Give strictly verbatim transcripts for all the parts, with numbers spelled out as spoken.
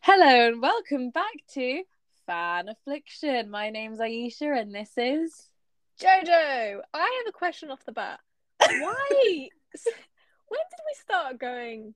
Hello and welcome back to Fan Affliction. My name's Aisha and this is Jojo. I have a question off the bat. Why? When did we start going?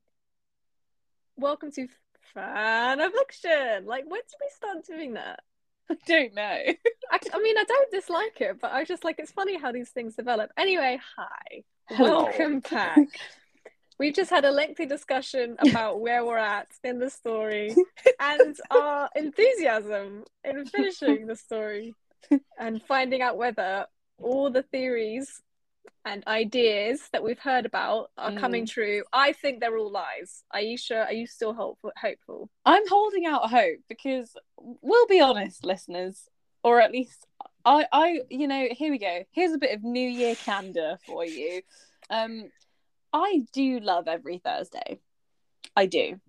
Welcome to Fan Affliction. Like, when did we start doing that? I don't know. I, I mean, I don't dislike it, but I was just like, it's funny how these things develop. Anyway, hi. Hello. Welcome back. We've just had a lengthy discussion about where we're at in the story and our enthusiasm in finishing the story and finding out whether all the theories and ideas that we've heard about are mm. coming true. I think they're all lies. Aisha, are you still hopeful? hopeful? I'm holding out hope because we'll be honest, listeners, or at least I, I, you know, here we go. Here's a bit of New Year candor for you. Um, I do love Every Thursday. I do.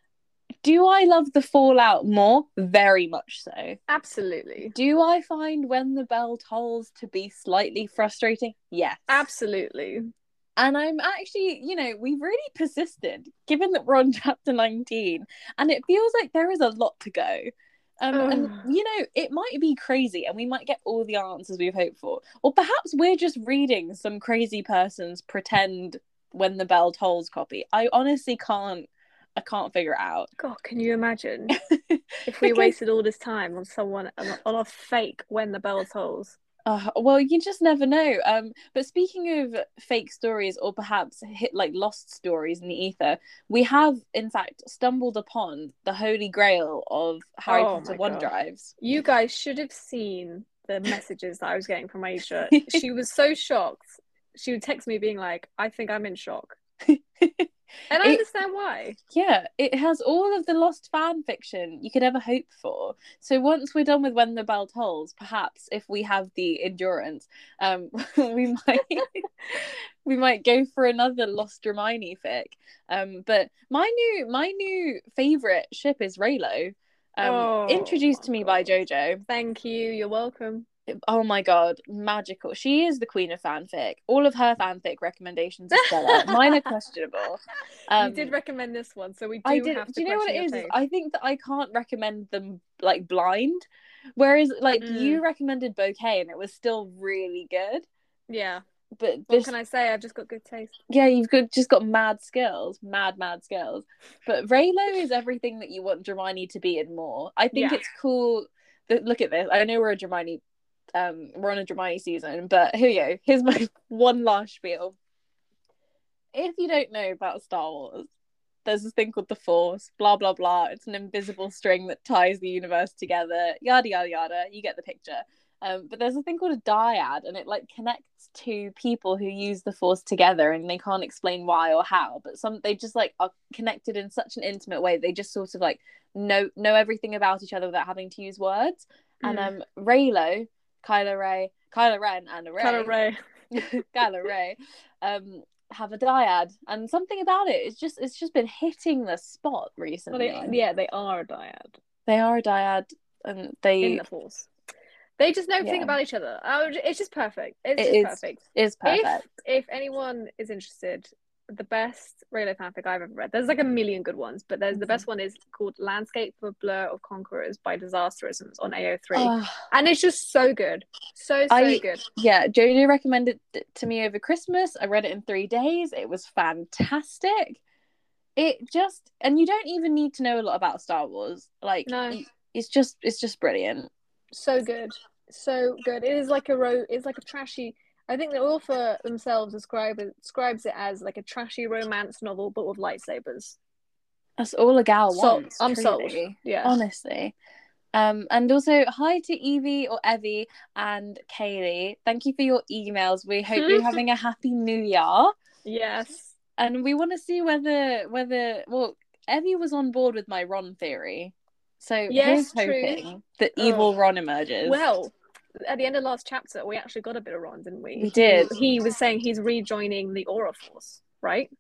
Do I love the Fallout more? Very much so. Absolutely. Do I find When the Bell Tolls to be slightly frustrating? Yes. Absolutely. And I'm actually, you know, we've really persisted, given that we're on chapter nineteen, and it feels like there is a lot to go. Um, and, you know, it might be crazy and we might get all the answers we've hoped for. Or perhaps we're just reading some crazy person's pretend When the Bell Tolls copy. I honestly can't I can't figure it out. God, can you imagine if we because... wasted all this time on someone on a fake When the Bell Tolls? Uh, well, you just never know. Um, but speaking of fake stories, or perhaps hit like lost stories in the ether, we have in fact stumbled upon the Holy Grail of Harry oh Potter OneDrives. You guys should have seen the messages that I was getting from Aisha. She was so shocked. She would text me being like, "I think I'm in shock." And I it, understand why. Yeah, it has all of the lost fan fiction you could ever hope for. So once we're done with When the Bell Tolls, perhaps if we have the endurance, um, we might we might go for another Lost Hermione fic. Um, but my new my new favourite ship is Reylo, um, oh, introduced to me God. by Jojo. Thank you. You're welcome. Oh my God, magical. She is the queen of fanfic. All of her fanfic recommendations are stellar. Mine are questionable. Um, you did recommend this one, so we do I did, have to do you know what it is? Taste. I think that I can't recommend them like blind. Whereas like mm. you recommended Bouquet and it was still really good. Yeah. But what this... can I say? I've just got good taste. Yeah, you've got, just got mad skills. Mad, mad skills. But Reylo is everything that you want Hermione to be and more. I think yeah. it's cool. That, look at this. I know we're a Hermione Um, we're on a Hermione season, but here you go. Here's my one last spiel. If you don't know about Star Wars, there's this thing called the Force, blah, blah, blah. It's an invisible string that ties the universe together, yada, yada, yada. You get the picture. Um, but there's a thing called a dyad, and it like connects two people who use the Force together, and they can't explain why or how, but some they just like are connected in such an intimate way. They just sort of like know know everything about each other without having to use words. Mm. And um, Reylo, Kylo Ray, Kylo Ren, and Rey, Kylo Ray, Kylo Ray, um, have a dyad, and something about it. It's just, it's just been hitting the spot recently. Well, they, yeah, they are a dyad. They are a dyad, and they in the Force. They just know everything yeah. about each other. Oh, it's just perfect. It's it just is, perfect. It's perfect. If if anyone is interested, the best Reylo fanfic I've ever read. There's like a million good ones, but there's mm-hmm. the best one is called Landscape for Blur of Conquerors by Disasterisms on A O three. Oh. And it's just so good. So, so I, good. Yeah, Jojo recommended it to me over Christmas. I read it in three days. It was fantastic. It just, and you don't even need to know a lot about Star Wars. Like, no. it's just, it's just brilliant. So good. So good. It is like a ro- it's like a trashy, I think the author themselves describe it, describes it as like a trashy romance novel, but with lightsabers. That's all a gal so, wants. I'm truly. sold. Yeah. Honestly. Um, and also, hi to Evie or Evie and Kaylee. Thank you for your emails. We hope you're having a happy new year. Yes. And we want to see whether, whether, well, Evie was on board with my Ron theory. So yes, here's hoping that evil oh. Ron emerges. Well, at the end of last chapter, we actually got a bit of Ron, didn't we? We did. He, he was saying he's rejoining the Aura Force, right?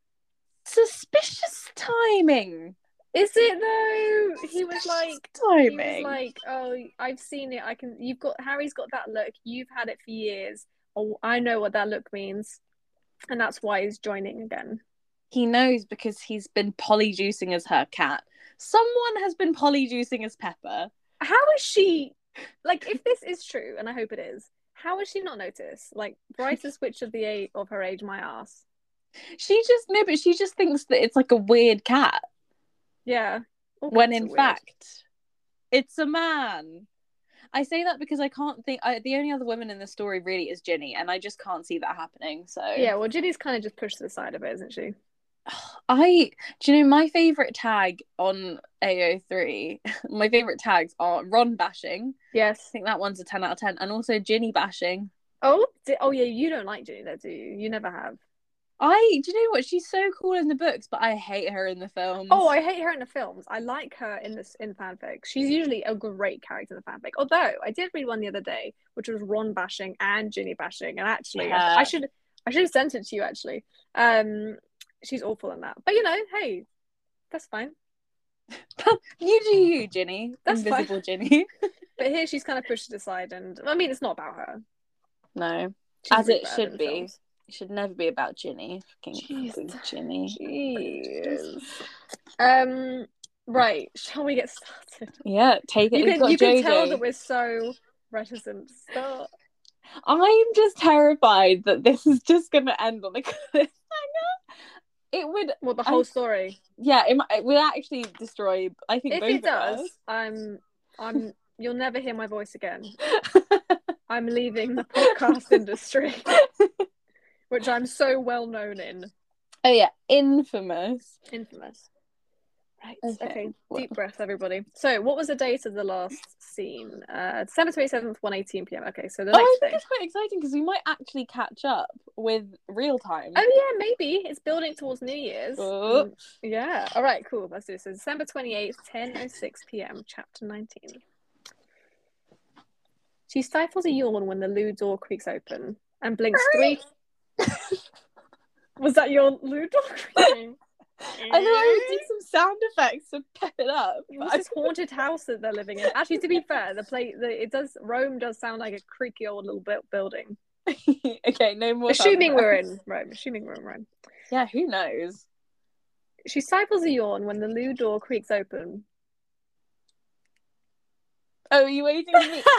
Suspicious timing. Is it though? He was like, timing. He was like, oh, I've seen it. I can. You've got Harry's got that look. You've had it for years. Oh, I know what that look means, and that's why he's joining again. He knows because he's been polyjuicing as her cat. Someone has been polyjuicing as Pepper. How is she, like, if this is true, and I hope it is, how has she not noticed? Like, brightest witch of the age of her age, my ass. She just, no, but she just thinks that it's like a weird cat. Yeah. When in fact, it's a man. I say that because I can't think, I, the only other woman in the story really is Ginny, and I just can't see that happening, so. Yeah, well, Ginny's kind of just pushed to the side of it, isn't she? I, do you know, my favourite tag on A O three, my favourite tags are Ron bashing. Yes. I think that one's a ten out of ten, and also Ginny bashing. Oh, oh yeah, you don't like Ginny though, do you? You never have. I, do you know what? She's so cool in the books, but I hate her in the films. Oh, I hate her in the films. I like her in this in fanfic. She's usually a great character in the fanfic. Although I did read one the other day, which was Ron bashing and Ginny bashing, and actually, yeah. I, I should I should have sent it to you. Actually, um, she's awful in that. But you know, hey, that's fine. You do you, Ginny. That's invisible fine. Ginny. But here she's kind of pushed aside, and I mean, it's not about her. No, she's as it should be. Films. It should never be about Ginny. Fucking Ginny. Jeez. Um. Right. Shall we get started? Yeah. Take it. You can, you can tell that we're so reticent to start. I'm just terrified that this is just going to end on a cliffhanger. It would. Well, the whole I, story. Yeah. It, it would actually destroy. I think. If both it of does, us. I'm. I'm. You'll never hear my voice again. I'm leaving the podcast industry. Which I'm so well known in. Oh yeah, infamous. Infamous. Right. Okay. okay. Deep breath, everybody. So, what was the date of the last scene? Uh, December twenty-seventh, one eighteen p.m. Okay, so the next oh, I think day. It's quite exciting because we might actually catch up with real time. Oh yeah, maybe it's building towards New Year's. Oh. Mm, yeah. All right. Cool. Let's do this. So December twenty-eighth, ten oh six p.m. Chapter nineteen. She stifles a yawn when the loo door creaks open and blinks three. Was that your loo door creaking? I thought I would do some sound effects to pep it up. What's this haunted house that they're living in? Actually, to be fair, the play, the, it does Rome does sound like a creaky old little building. Okay, no more. Assuming we're in Rome. Assuming we're in Rome. Yeah, who knows? She stifles a yawn when the loo door creaks open. Oh, are you waiting for me?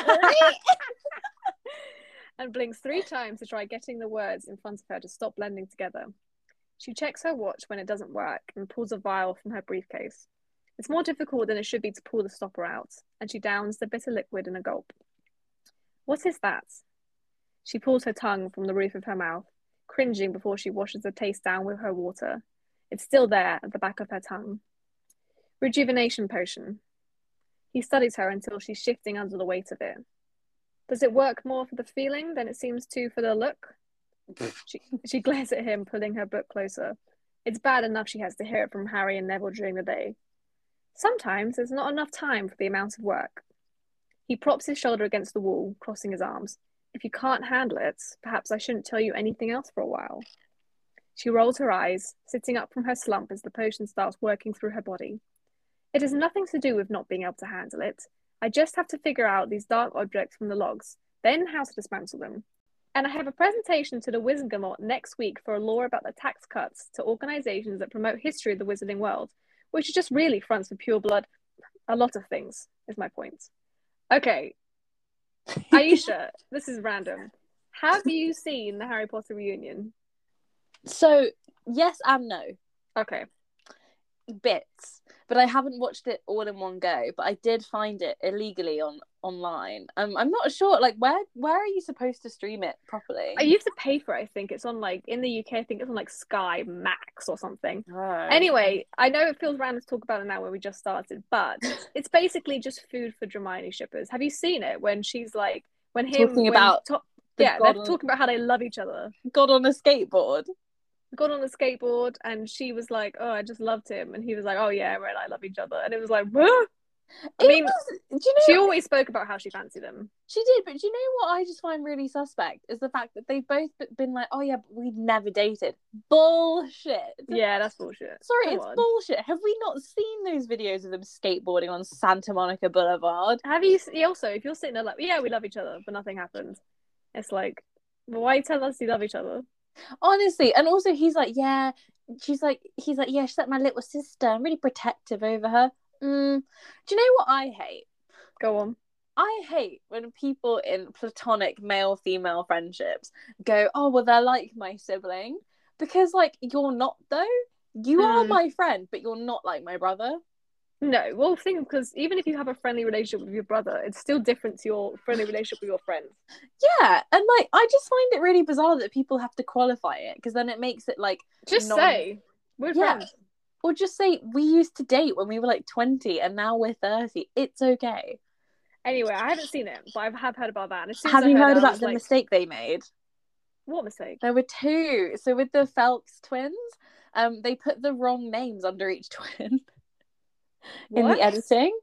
And blinks three times to try getting the words in front of her to stop blending together. She checks her watch when it doesn't work and pulls a vial from her briefcase. It's more difficult than it should be to pull the stopper out, and she downs the bitter liquid in a gulp. What is that? She pulls her tongue from the roof of her mouth, cringing before she washes the taste down with her water. It's still there at the back of her tongue. Rejuvenation potion. He studies her until she's shifting under the weight of it. Does it work more for the feeling than it seems to for the look? she, she glares at him, pulling her book closer. It's bad enough she has to hear it from Harry and Neville during the day. Sometimes there's not enough time for the amount of work. He props his shoulder against the wall, crossing his arms. If you can't handle it, perhaps I shouldn't tell you anything else for a while. She rolls her eyes, sitting up from her slump as the potion starts working through her body. It has nothing to do with not being able to handle it. I just have to figure out these dark objects from the logs, then how to dismantle them. And I have a presentation to the Wizengamot next week for a law about the tax cuts to organisations that promote history of the wizarding world, which is just really fronts for pure blood. A lot of things, is my point. Okay. Aisha, this is random. Have you seen the Harry Potter reunion? So, yes and no. Okay. Bits. But I haven't watched it all in one go, but I did find it illegally on online. Um, I'm not sure, like, where where are you supposed to stream it properly? You have to pay for it, I think. It's on, like, in the U K, I think it's on, like, Sky Max or something. Oh. Anyway, I know it feels random to talk about it now when we just started, but it's basically just food for Hermione shippers. Have you seen it? When she's, like, when him... Talking when about... To- yeah, they're on... talking about how they love each other. God on a skateboard. Got on a skateboard and she was like, oh, I just loved him, and he was like, oh yeah, Red, I love each other, and it was like, what? I it mean was, do you know she always spoke about how she fancied him. She did, but do you know what I just find really suspect is the fact that they've both been like, oh yeah, but we've never dated. Bullshit. Yeah, that's bullshit. Sorry, Come it's on. bullshit. Have we not seen those videos of them skateboarding on Santa Monica Boulevard? Have you also, if you're sitting there like, yeah, we love each other, but nothing happened, it's like, well, why tell us you love each other? Honestly, and also he's like, yeah, she's like, he's like, yeah, she's like my little sister. I'm really protective over her. Mm, do you know what I hate? Go on. I hate when people in platonic male-female friendships go, oh, well, they're like my sibling. Because, like, you're not, though. You mm. are my friend, but you're not like my brother. No, well, think because even if you have a friendly relationship with your brother, it's still different to your friendly relationship with your friends. Yeah, and, like, I just find it really bizarre that people have to qualify it, because then it makes it, like... Just non- say, we're yeah. friends. Or just say, we used to date when we were, like, twenty, and now we're thirty. It's okay. Anyway, I haven't seen it, but I have heard about that. And as soon have as you I heard, heard it, about I the like, mistake they made? What mistake? There were two. So with the Phelps twins, um, they put the wrong names under each twin in the editing.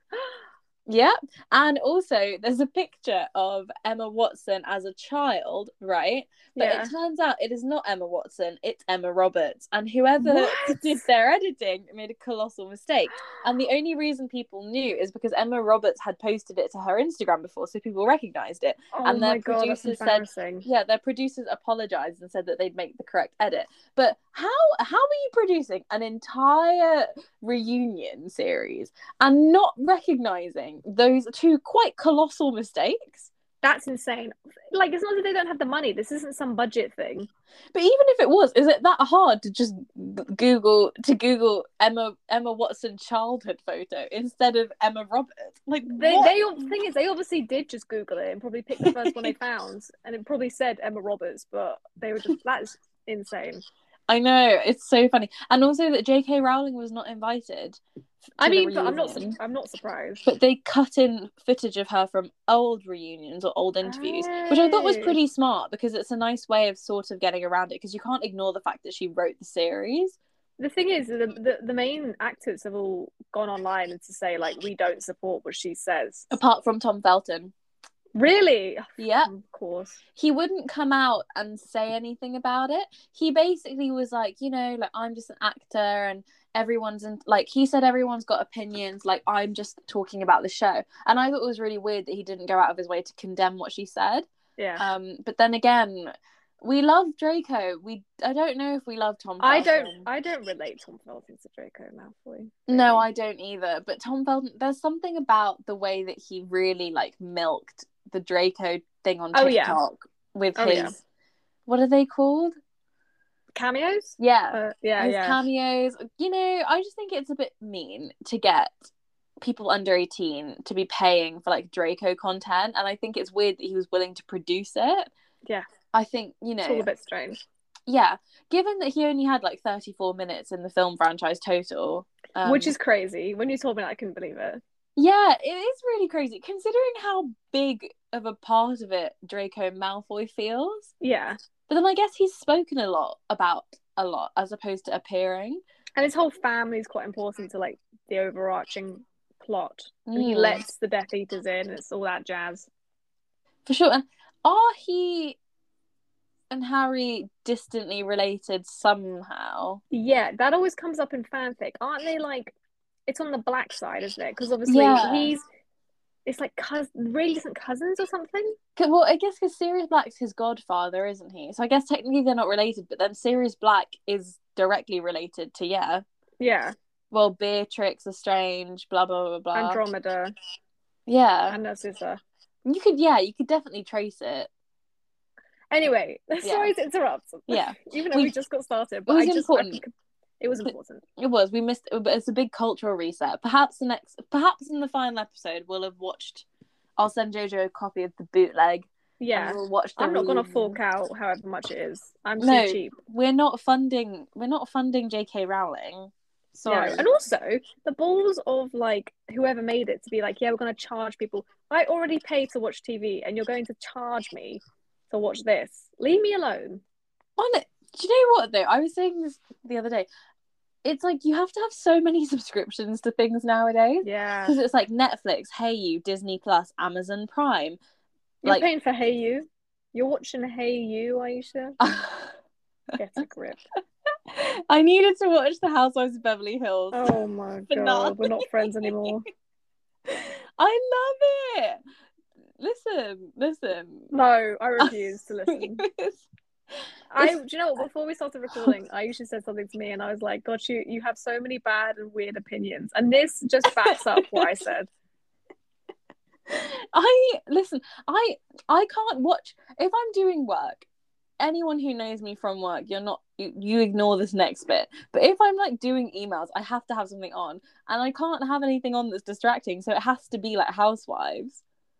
Yeah. And also, there's a picture of Emma Watson as a child, right? But yeah. it turns out it is not Emma Watson, it's Emma Roberts. And whoever what? did their editing made a colossal mistake. And the only reason people knew is because Emma Roberts had posted it to her Instagram before, so people recognised it. Oh and their my God, producers that's said, yeah, their producers apologised and said that they'd make the correct edit. But how how are you producing an entire reunion series and not recognising those two quite colossal mistakes? That's insane. Like, it's not that they don't have the money. This isn't some budget thing. But even if it was, is it that hard to just Google to Google Emma Emma Watson childhood photo instead of Emma Roberts? Like, they, what? they the thing is, they obviously did just Google it and probably picked the first one they found, and it probably said Emma Roberts, but they were just that's insane. I know, it's so funny, and also that J K Rowling was not invited. I mean, but I'm not. I'm not surprised. But they cut in footage of her from old reunions or old interviews, hey. which I thought was pretty smart because it's a nice way of sort of getting around it because you can't ignore the fact that she wrote the series. The thing is, the, the the main actors have all gone online and to say like we don't support what she says. Apart from Tom Felton. Really? Yeah. Of course. He wouldn't come out and say anything about it. He basically was like, you know, like, I'm just an actor and everyone's in, like, he said everyone's got opinions, like, I'm just talking about the show. And I thought it was really weird that he didn't go out of his way to condemn what she said. Yeah. Um, but then again, we love Draco. We I don't know if we love Tom Felton. I don't I don't relate Tom Felton to Draco Malfoy. Really. No, I don't either. But Tom Felton, there's something about the way that he really, like, milked the Draco thing on TikTok oh, yeah. with oh, his yeah. what are they called? Cameos? Yeah. Uh, yeah, his yeah. cameos. You know, I just think it's a bit mean to get people under eighteen to be paying for, like, Draco content, and I think it's weird that he was willing to produce it. Yeah. I think, you know, it's all a bit strange. Yeah. Given that he only had like thirty-four minutes in the film franchise total. Um, Which is crazy. When you told me that, I couldn't believe it. Yeah, it is really crazy considering how big of a part of it Draco Malfoy feels. Yeah. But then I guess he's spoken a lot about a lot as opposed to appearing. And his whole family is quite important to like the overarching plot. Mm. And he lets the Death Eaters in, it's all that jazz. For sure. And are he and Harry distantly related somehow? Yeah, that always comes up in fanfic. Aren't they like, it's on the black side, isn't it? Because obviously yeah. he's, it's like cousin, really distant cousins or something? Well, I guess because Sirius Black's his godfather, isn't he? So I guess technically they're not related, but then Sirius Black is directly related to, yeah. Yeah. Well, Beatrix Lestrange, blah, blah, blah, blah. Andromeda. Yeah. And Narcissa. You could, yeah, you could definitely trace it. Anyway, Yeah. sorry to interrupt. Yeah. Even though we, we just got started, but it was I just important. I, it was important. It was. We missed, but it's a big cultural reset. Perhaps the next, perhaps in the final episode, we'll have watched. I'll send Jojo a copy of the bootleg. Yeah, we'll watch. The I'm not reunion. gonna fork out however much it is. I'm too no, cheap. We're not funding. We're not funding J K Rowling. Sorry. No. And also the balls of like whoever made it to be like, yeah, we're gonna charge people. I already pay to watch T V, and you're going to charge me to watch this. Leave me alone. On it. Do you know what though? I was saying this the other day. It's like you have to have so many subscriptions to things nowadays. Yeah. Because it's like Netflix, Hey You, Disney Plus, Amazon Prime. You're like... paying for Hey You. You're watching Hey You, Aisha. Get a grip. I needed to watch The Housewives of Beverly Hills. Oh my god, not... we're not friends anymore. I love it. Listen, listen. No, I refuse to listen. I, do you know what? Before we started recording, I usually said something to me, and I was like, "God, you you have so many bad and weird opinions," and this just backs up what I said. I listen. I I can't watch if I'm doing work. Anyone who knows me from work, you're not you, you ignore this next bit. But if I'm like doing emails, I have to have something on, and I can't have anything on that's distracting. So it has to be like Housewives.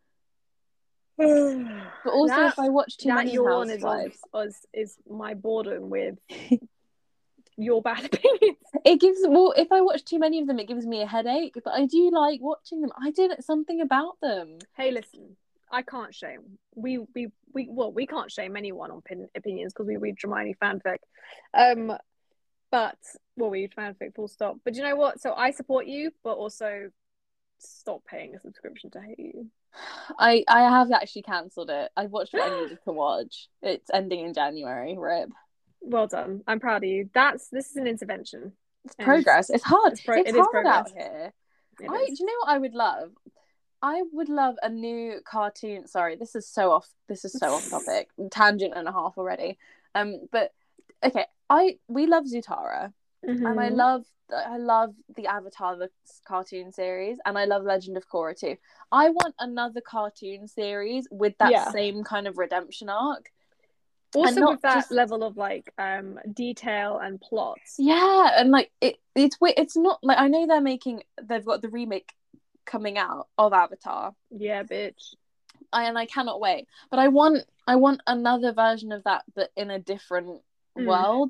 But also, that, if I watch too that many yawn Housewives, is, is is my boredom with your bad opinions. It gives well, if I watch too many of them, it gives me a headache. But I do like watching them. I did something about them. Hey, listen, I can't shame. We we we well, we can't shame anyone on pin, opinions because we read Hermione fanfic. Um, but well, we read fanfic full stop. But you know what? So I support you, but also stop paying a subscription to hate you. I I have actually cancelled it. I watched what I needed to watch. It's ending in January. Rip. Well done. I'm proud of you. That's this is an intervention. It's progress. It's hard. It's, pro- it's it hard progress. out here. It I is. do you know what I would love? I would love a new cartoon. Sorry, this is so off. This is so off topic. Tangent and a half already. Um, but okay, I we love Zutara, mm-hmm. and I love I love the Avatar the cartoon series, and I love Legend of Korra too. I want another cartoon series with that yeah. same kind of redemption arc. Also with that just... level of like um detail and plots. Yeah, and like it it's it's not like I know they're making they've got the remake coming out of Avatar. Yeah, bitch. I and I cannot wait. But I want I want another version of that, but in a different mm. world.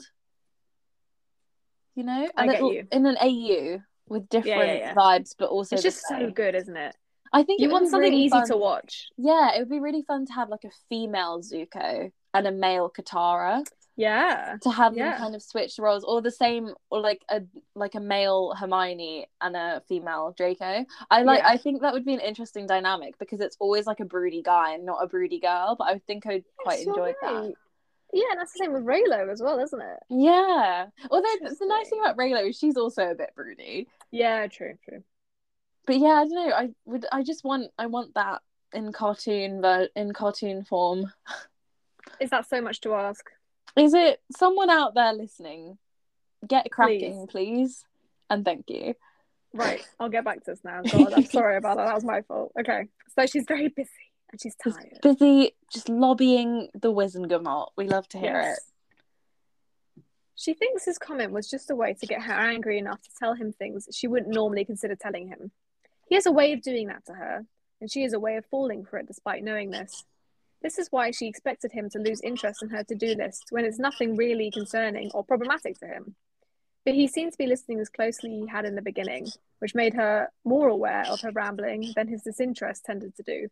You know, I get you. In an A U with different yeah, yeah, yeah. vibes, but also it's just so good, isn't it? I think you want something really easy fun. to watch. Yeah, it would be really fun to have like a female Zuko and a male Katara. Yeah, to have yeah. them kind of switch roles, or the same, or like a like a male Hermione and a female Draco. I like. Yeah. I think that would be an interesting dynamic because it's always like a broody guy and not a broody girl. But I think I'd quite yes, enjoy right. that. Yeah, and that's the same with Reylo as well, isn't it? Yeah. Although the nice thing about Reylo is she's also a bit broody. Yeah, true, true. But yeah, I don't know. I would. I just want. I want that in cartoon, but in cartoon form. Is that so much to ask? Is it someone out there listening? Get cracking, please. please. And thank you. Right, I'll get back to this now. God, I'm sorry about that. That was my fault. Okay. So she's very busy and she's tired. She's busy just lobbying the Wizengamot. We love to hear yes. it. She thinks his comment was just a way to get her angry enough to tell him things she wouldn't normally consider telling him. He has a way of doing that to her, and she has a way of falling for it despite knowing this. This is why she expected him to lose interest in her to-do list when it's nothing really concerning or problematic to him. But he seemed to be listening as closely he had in the beginning, which made her more aware of her rambling than his disinterest tended to do.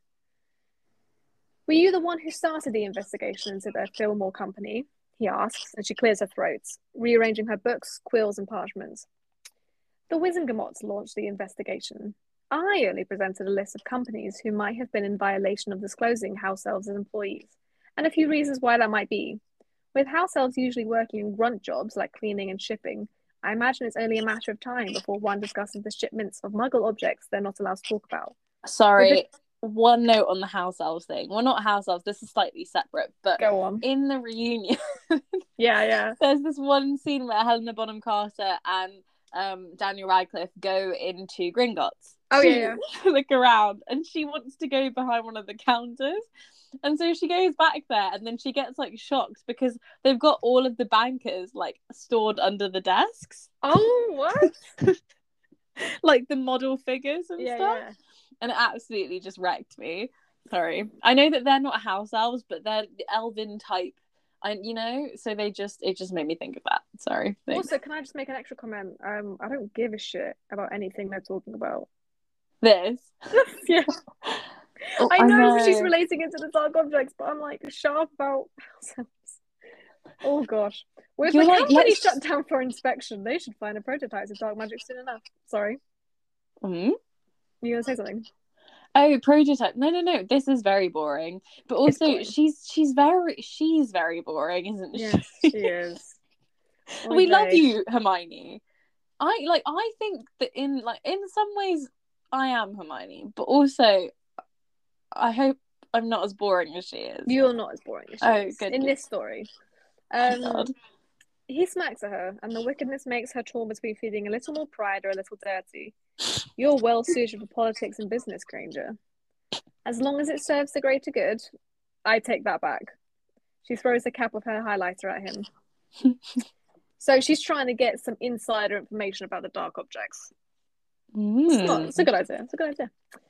Were you the one who started the investigation into the Fillmore company? He asks, and she clears her throat, rearranging her books, quills, and parchments. The Wizengamots launched the investigation. I only presented a list of companies who might have been in violation of disclosing house elves as employees, and a few reasons why that might be. With house elves usually working in grunt jobs like cleaning and shipping, I imagine it's only a matter of time before one discusses the shipments of muggle objects they're not allowed to talk about. Sorry, the... one note on the house elves thing. Well, not house elves, this is slightly separate, but go on. In the reunion, yeah, yeah, there's this one scene where Helena Bonham Carter and um, Daniel Radcliffe go into Gringotts. Oh yeah, yeah. Look around, and she wants to go behind one of the counters, and so she goes back there, and then she gets like shocked because they've got all of the bankers like stored under the desks. Oh, what? Like the model figures and yeah, stuff. Yeah. And it absolutely just wrecked me. Sorry, I know that they're not house elves, but they're the elven type. I, you know, so they just it just made me think of that. Sorry. Thanks. Also, can I just make an extra comment? Um, I don't give a shit about anything they're talking about. This. Yeah. Oh, I, know I know she's relating it to the dark objects, but I'm like sharp about oh gosh. With the like, company let's... shut down for inspection, they should find a prototype of dark magic soon enough. Sorry. Hmm? You gonna say something? Oh, prototype. No, no, no. This is very boring. But also she's she's very she's very boring, isn't she? Yes, she is. Oh, we love you, Hermione. I like I think that in like in some ways I am Hermione, but also I hope I'm not as boring as she is. You're not as boring as she oh, is. good. In this story. Um, God. He smacks at her, and the wickedness makes her traumas be feeling a little more pride or a little dirty. You're well suited for politics and business, Granger. As long as it serves the greater good, I take that back. She throws the cap of her highlighter at him. So she's trying to get some insider information about the dark objects. Mm. It's not. It's a good idea. It's a good idea.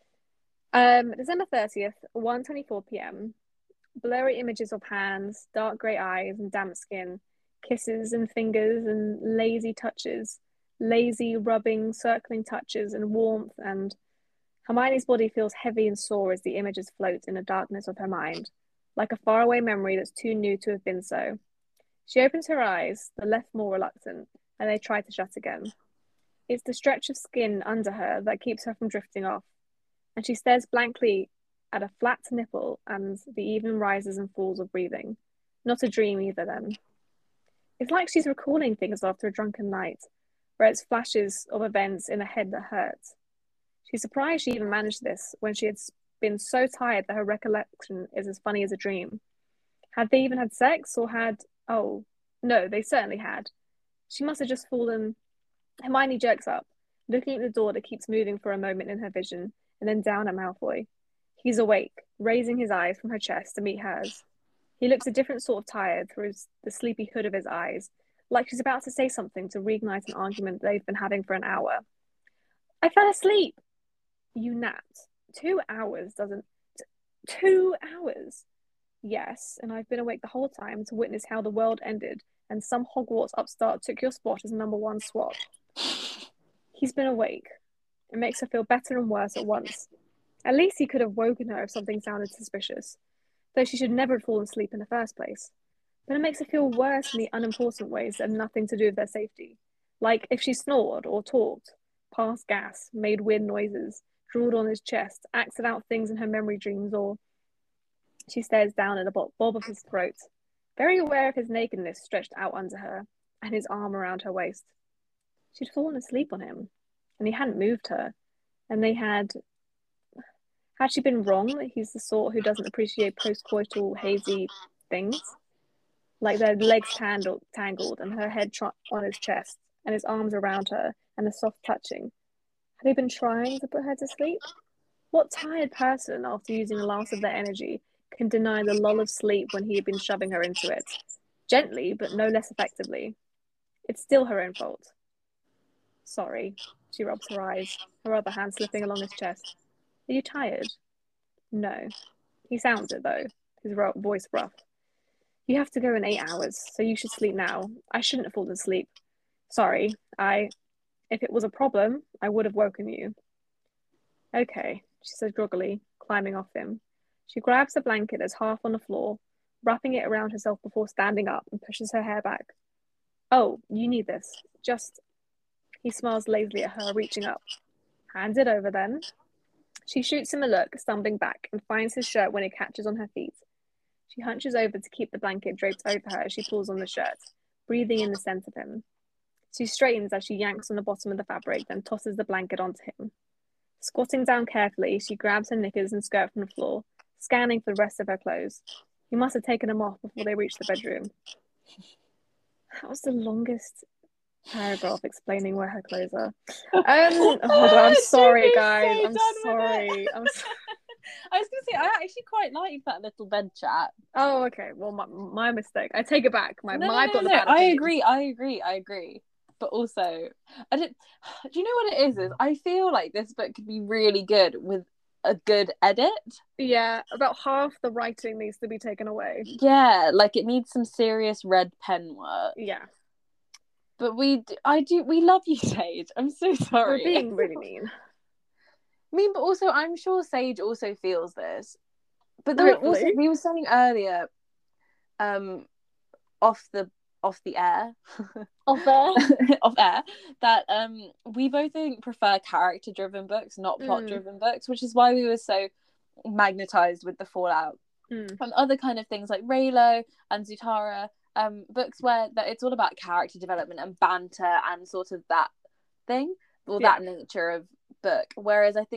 Um, December thirtieth, one twenty-four p.m. Blurry images of hands, dark grey eyes, and damp skin. Kisses and fingers and lazy touches, lazy rubbing, circling touches and warmth, and Hermione's body feels heavy and sore as the images float in the darkness of her mind, like a faraway memory that's too new to have been so. She opens her eyes, the left more reluctant, and they try to shut again. It's the stretch of skin under her that keeps her from drifting off, and she stares blankly at a flat nipple and the even rises and falls of breathing. Not a dream either, then. It's like she's recalling things after a drunken night, where it's flashes of events in a head that hurts. She's surprised she even managed this when she had been so tired that her recollection is as funny as a dream. Had they even had sex, or had... Oh, no, they certainly had. She must have just fallen... Hermione jerks up, looking at the door that keeps moving for a moment in her vision, and then down at Malfoy. He's awake, raising his eyes from her chest to meet hers. He looks a different sort of tired through his, the sleepy hood of his eyes, like she's about to say something to reignite an argument they've been having for an hour. I fell asleep! You napped. Two hours doesn't... T- two hours? Yes, and I've been awake the whole time to witness how the world ended and some Hogwarts upstart took your spot as number one swat. He's been awake. It makes her feel better and worse at once. At least he could have woken her if something sounded suspicious, though she should never have fallen asleep in the first place. But it makes her feel worse in the unimportant ways that have nothing to do with their safety. Like if she snored or talked, passed gas, made weird noises, drooled on his chest, acted out things in her memory dreams, or... She stares down at the bob of his throat, very aware of his nakedness stretched out under her, and his arm around her waist. She'd fallen asleep on him, and he hadn't moved her, and they had... Had she been wrong that he's the sort who doesn't appreciate post-coital hazy things? Like their legs tangled, tangled and her head tr- on his chest, and his arms around her, and the soft touching. Had he been trying to put her to sleep? What tired person, after using the last of their energy, can deny the lull of sleep when he had been shoving her into it? Gently, but no less effectively. It's still her own fault. Sorry. She rubs her eyes, her other hand slipping along his chest. Are you tired? No. He sounds it, though, his ro- voice rough. You have to go in eight hours, so you should sleep now. I shouldn't have fallen asleep. Sorry, I... If it was a problem, I would have woken you. Okay, she says groggily, climbing off him. She grabs the blanket that's half on the floor, wrapping it around herself before standing up, and pushes her hair back. Oh, you need this. Just... He smiles lazily at her, reaching up. Hand it over, then. She shoots him a look, stumbling back, and finds his shirt when it catches on her feet. She hunches over to keep the blanket draped over her as she pulls on the shirt, breathing in the scent of him. She straightens as she yanks on the bottom of the fabric, then tosses the blanket onto him. Squatting down carefully, she grabs her knickers and skirt from the floor, scanning for the rest of her clothes. He must have taken them off before they reached the bedroom. That was the longest paragraph explaining where her clothes are. Um, oh God, I'm sorry, guys. I'm sorry. I'm so- I was gonna say I actually quite liked that little bed chat. Oh, okay. Well, my, my mistake. I take it back. My no, my no, got no, the no. bad I opinion. agree. I agree. I agree. But also, I didn't. Do you know what it is? Is I feel like this book could be really good with a good edit. Yeah, about half the writing needs to be taken away. Yeah, like it needs some serious red pen work. Yeah. But we, do, I do, we love you, Sage. I'm so sorry. We're being really mean. I mean, but also, I'm sure Sage also feels this. But there were also, we were saying earlier, um, off the off the air, off air, off air, that um, we both think prefer character-driven books, not plot-driven mm. books, which is why we were so magnetized with the Fallout mm. and other kind of things like Reylo and Zutara. Um, books where that it's all about character development and banter and sort of that thing or yeah. that nature of book, whereas I think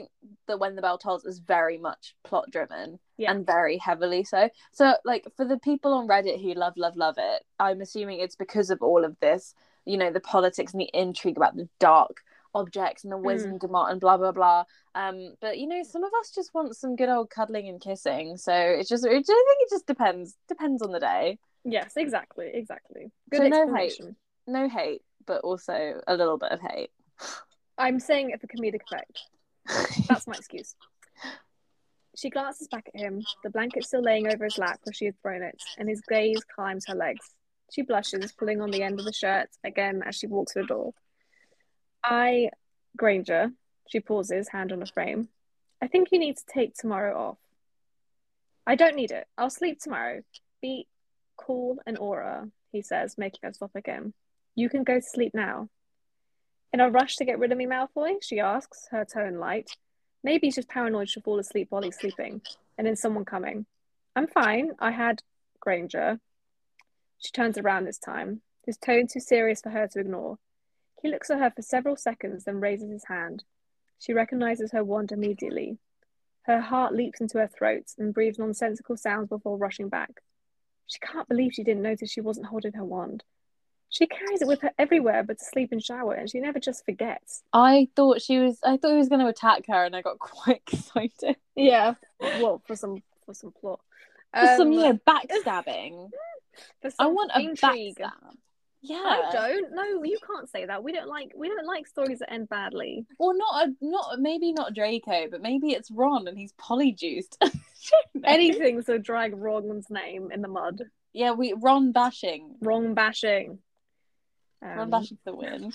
that When the Bell Tolls is very much plot driven, yeah. and very heavily so. So, like, for the people on Reddit who love, love, love it, I'm assuming it's because of all of this, you know, the politics and the intrigue about the dark objects and the wisdom mm. and blah, blah, blah. Um, but, you know, some of us just want some good old cuddling and kissing. So it's just, it, I think it just depends, depends on the day. Yes, exactly, exactly. Good so explanation. No hate, no hate, but also a little bit of hate. I'm saying it for comedic effect. That's my excuse. She glances back at him, the blanket still laying over his lap where she had thrown it, and his gaze climbs her legs. She blushes, pulling on the end of the shirt again as she walks to the door. I, Granger, she pauses, hand on a frame. I think you need to take tomorrow off. I don't need it. I'll sleep tomorrow. Be cool and aura, he says, making her stop again. You can go to sleep now. In a rush to get rid of me, Malfoy? She asks, her tone light. Maybe he's just paranoid she'll fall asleep while he's sleeping, and then someone coming. I'm fine. I had Granger. She turns around this time, his tone too serious for her to ignore. He looks at her for several seconds, then raises his hand. She recognizes her wand immediately. Her heart leaps into her throat and breathes nonsensical sounds before rushing back. She can't believe she didn't notice she wasn't holding her wand. She carries it with her everywhere but to sleep and shower, and she never just forgets. I thought she was I thought he was going to attack her, and I got quite excited. Yeah, well, for some for some plot. For um, some, you know, backstabbing. For some I want a intrigue. backstab. Yeah. I don't. No, you can't say that. We don't like we don't like stories that end badly. Well, not a, not maybe not Draco, but maybe it's Ron and he's polyjuiced. Anything to drag Ron's name in the mud. Yeah, we Ron bashing. Ron bashing. Um, Ron bashing for the win.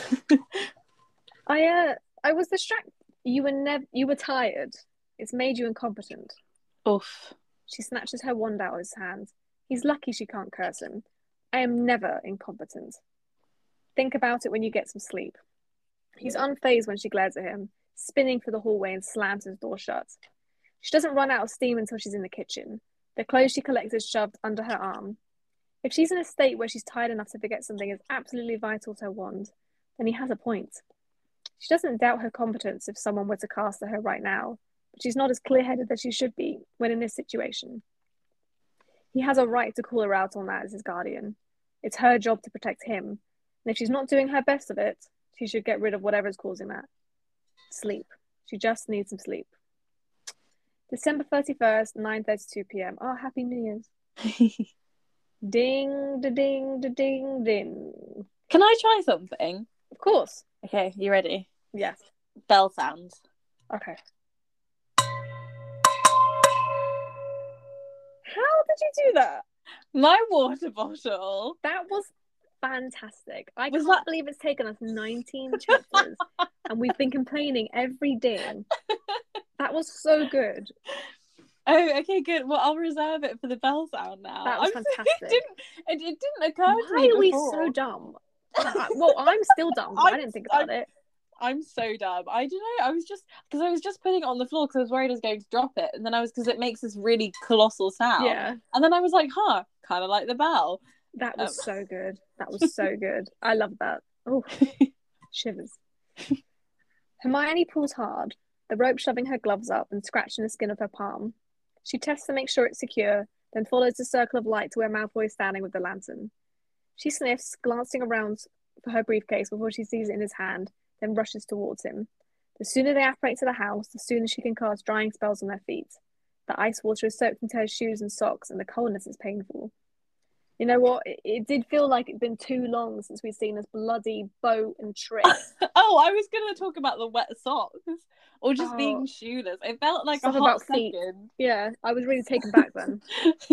I uh I was distracted. You were never you were tired. It's made you incompetent. Oof. She snatches her wand out of his hand. He's lucky she can't curse him. I am never incompetent. Think about it when you get some sleep. He's unfazed when she glares at him, spinning through the hallway and slams his door shut. She doesn't run out of steam until she's in the kitchen. The clothes she collects is shoved under her arm. If she's in a state where she's tired enough to forget something is absolutely vital to her wand, then he has a point. She doesn't doubt her competence if someone were to cast at her right now, but she's not as clear-headed as she should be when in this situation. He has a right to call her out on that as his guardian. It's her job to protect him, and if she's not doing her best of it, she should get rid of whatever's causing that. Sleep. She just needs some sleep. December thirty-first, nine thirty-two p.m. Oh, Happy New Year's. Ding, da ding, da ding, ding. Can I try something? Of course. Okay, you ready? Yes. Bell sounds. Okay. How did you do that? My water bottle. That was fantastic. I was can't that... believe it's taken us nineteen chapters and we've been complaining every day. That was so good. Oh, okay, good. Well, I'll reserve it for the bell sound now. That was I'm fantastic. So, it, didn't, it, it didn't occur Why to me are we before. so dumb? Well, I'm still dumb. I didn't think about I'm, it. I'm so dumb. I don't know. I was just because I was just putting it on the floor because I was worried I was going to drop it, and then I was because it makes this really colossal sound. Yeah. And then I was like, huh, kind of like the bell. That was um. so good. That was so good. I love that. Oh, shivers. Hermione pulls hard, the rope shoving her gloves up and scratching the skin of her palm. She tests to make sure it's secure, then follows the circle of light to where Malfoy is standing with the lantern. She sniffs, glancing around for her briefcase before she sees it in his hand, then rushes towards him. The sooner they apparate to the house, the sooner she can cast drying spells on their feet. The ice water is soaked into her shoes and socks, and the coldness is painful. You know what? It, it did feel like it'd been too long since we'd seen this bloody bow and trick. Oh, I was going to talk about the wet socks. Or just oh, being shoeless. It felt like a hot about second. Feet. Yeah, I was really taken back then.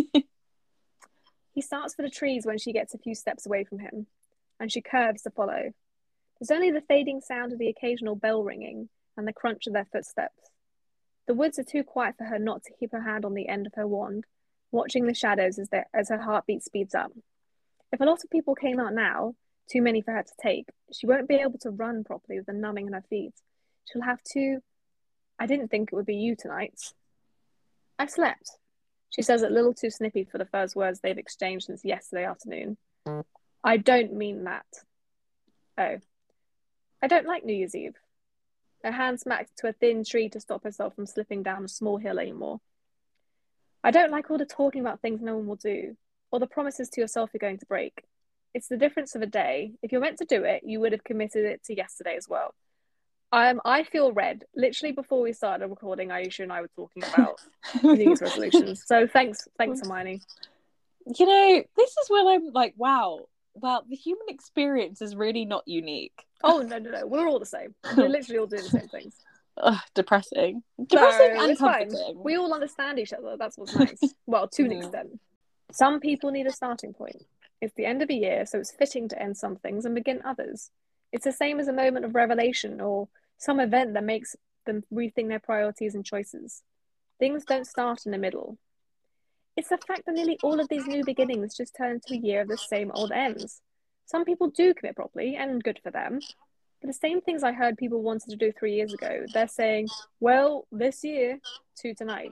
He starts for the trees when she gets a few steps away from him, and she curves to follow. There's only the fading sound of the occasional bell ringing and the crunch of their footsteps. The woods are too quiet for her not to keep her hand on the end of her wand, watching the shadows as, as her heartbeat speeds up. If a lot of people came out now, too many for her to take, she won't be able to run properly with the numbing in her feet. She'll have to... I didn't think it would be you tonight. I slept. She says it a little too snippy for the first words they've exchanged since yesterday afternoon. I don't mean that. Oh. I don't like New Year's Eve. Her hand smacked to a thin tree to stop herself from slipping down a small hill anymore. I don't like all the talking about things no one will do, or the promises to yourself you're going to break. It's the difference of a day. If you're meant to do it, you would have committed it to yesterday as well. Um, I feel red. Literally before we started recording, Aisha and I were talking about New Year's resolutions. So thanks, thanks, Hermione. You know, this is when I'm like, wow, wow, the human experience is really not unique. Oh, no, no, no. We're all the same. We're literally all doing the same things. Ugh, depressing. Depressing No, and it's fine. comforting. We all understand each other. That's what's nice. Well, to an Mm. extent. Some people need a starting point. It's the end of a year, so it's fitting to end some things and begin others. It's the same as a moment of revelation or some event that makes them rethink their priorities and choices. Things don't start in the middle. It's the fact that nearly all of these new beginnings just turn into a year of the same old ends. Some people do commit properly, and good for them. But the same things I heard people wanted to do three years ago, they're saying, well, this year, to tonight.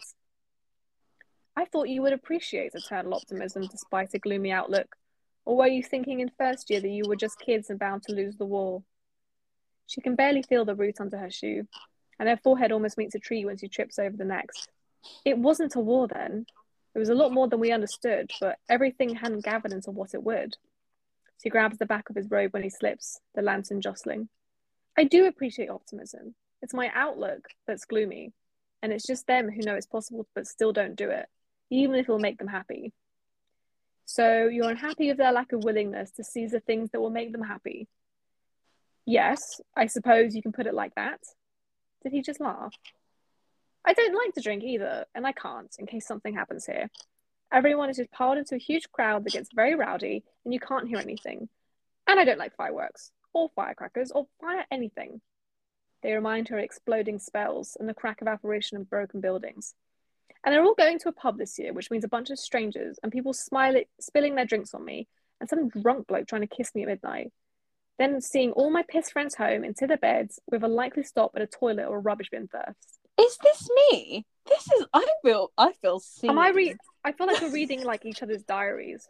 I thought you would appreciate eternal optimism despite a gloomy outlook. Or were you thinking in first year that you were just kids and bound to lose the war? She can barely feel the root under her shoe, and her forehead almost meets a tree when she trips over the next. It wasn't a war then. It was a lot more than we understood, but everything hadn't gathered into what it would. She grabs the back of his robe when he slips, the lantern jostling. I do appreciate optimism. It's my outlook that's gloomy, and it's just them who know it's possible but still don't do it, even if it'll make them happy. So you're unhappy with their lack of willingness to seize the things that will make them happy. Yes, I suppose you can put it like that. Did he just laugh? I don't like to drink either, and I can't, in case something happens here. Everyone is just piled into a huge crowd that gets very rowdy, and you can't hear anything. And I don't like fireworks, or firecrackers, or fire anything. They remind her of exploding spells and the crack of apparition of broken buildings. And they're all going to a pub this year, which means a bunch of strangers and people smiling, spilling their drinks on me, and some drunk bloke trying to kiss me at midnight. Then seeing all my pissed friends home into their beds with a likely stop at a toilet or a rubbish bin first. Is this me? This is. I feel. I feel seen. Am I re? I feel like we're reading like each other's diaries.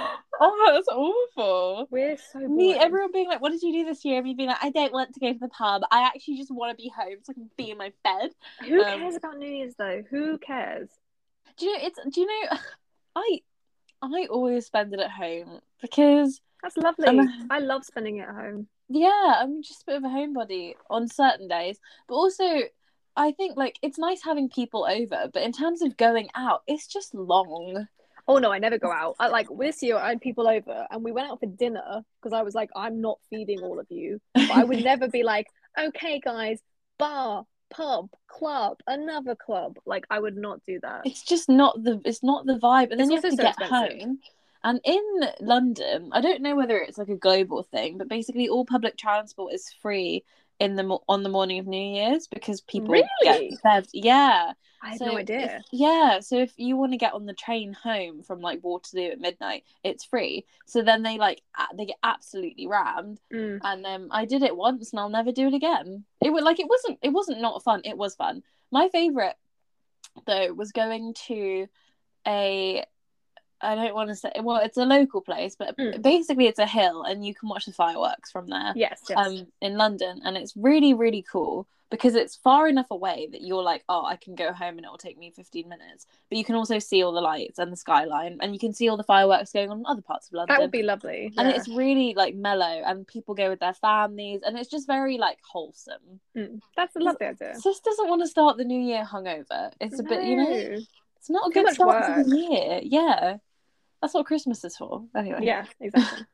Oh, that's awful. We're so boring. Me, everyone being like, "What did you do this year?" And me being like, "I don't want to go to the pub. I actually just want to be home so I can be in my bed." Who um, cares about New Year's though? Who cares? Do you know? It's. Do you know? I. I always spend it at home because that's lovely. Um, I love spending it at home. Yeah, I'm just a bit of a homebody on certain days, but also I think like it's nice having people over, but in terms of going out, it's just long. Oh no, I never go out. I, like this year, I had people over, and we went out for dinner because I was like, I'm not feeding all of you. But I would never be like, okay, guys, bar, pub, club, another club. Like I would not do that. It's just not the. It's not the vibe, and then it's you have to so get expensive. home. And in London, I don't know whether it's like a global thing, but basically all public transport is free in the on the morning of New Year's because people really? get fed. Yeah, I had so no idea. If, yeah, so if you want to get on the train home from like Waterloo at midnight, it's free. So then they like they get absolutely rammed, mm. and um, I did it once, and I'll never do it again. It was like it wasn't it wasn't not fun. It was fun. My favorite though was going to a. I don't want to say, well, it's a local place, but mm. basically it's a hill and you can watch the fireworks from there. Yes, yes. Um, in London. And it's really, really cool because it's far enough away that you're like, oh, I can go home and it'll take me fifteen minutes. But you can also see all the lights and the skyline and you can see all the fireworks going on in other parts of London. That would be lovely. And yeah. it's really like mellow and people go with their families and it's just very like wholesome. Mm. That's a lovely idea. Sis doesn't want to start the new year hungover. It's a no. bit, you know, it's not a Too good much start work. to the year. Yeah. That's what Christmas is for, anyway. Yeah, exactly.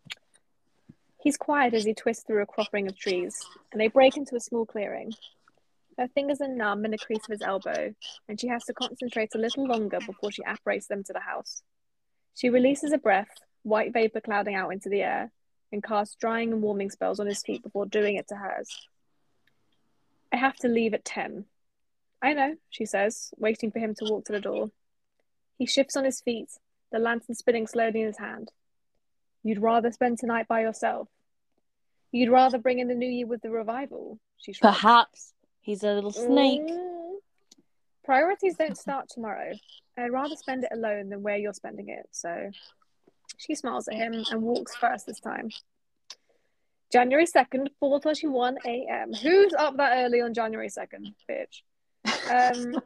He's quiet as he twists through a cropping of trees, and they break into a small clearing. Her fingers are numb in the crease of his elbow, and she has to concentrate a little longer before she apparates them to the house. She releases a breath, white vapour clouding out into the air, and casts drying and warming spells on his feet before doing it to hers. I have to leave at ten. I know, she says, waiting for him to walk to the door. He shifts on his feet, the lantern spinning slowly in his hand. You'd rather spend tonight by yourself? You'd rather bring in the new year with the revival? She shrugs. Perhaps. He's a little snake. Mm. Priorities don't start tomorrow. I'd rather spend it alone than where you're spending it, so... She smiles at him and walks first this time. January second, four thirty-one a.m. Who's up that early on January second, bitch? Um,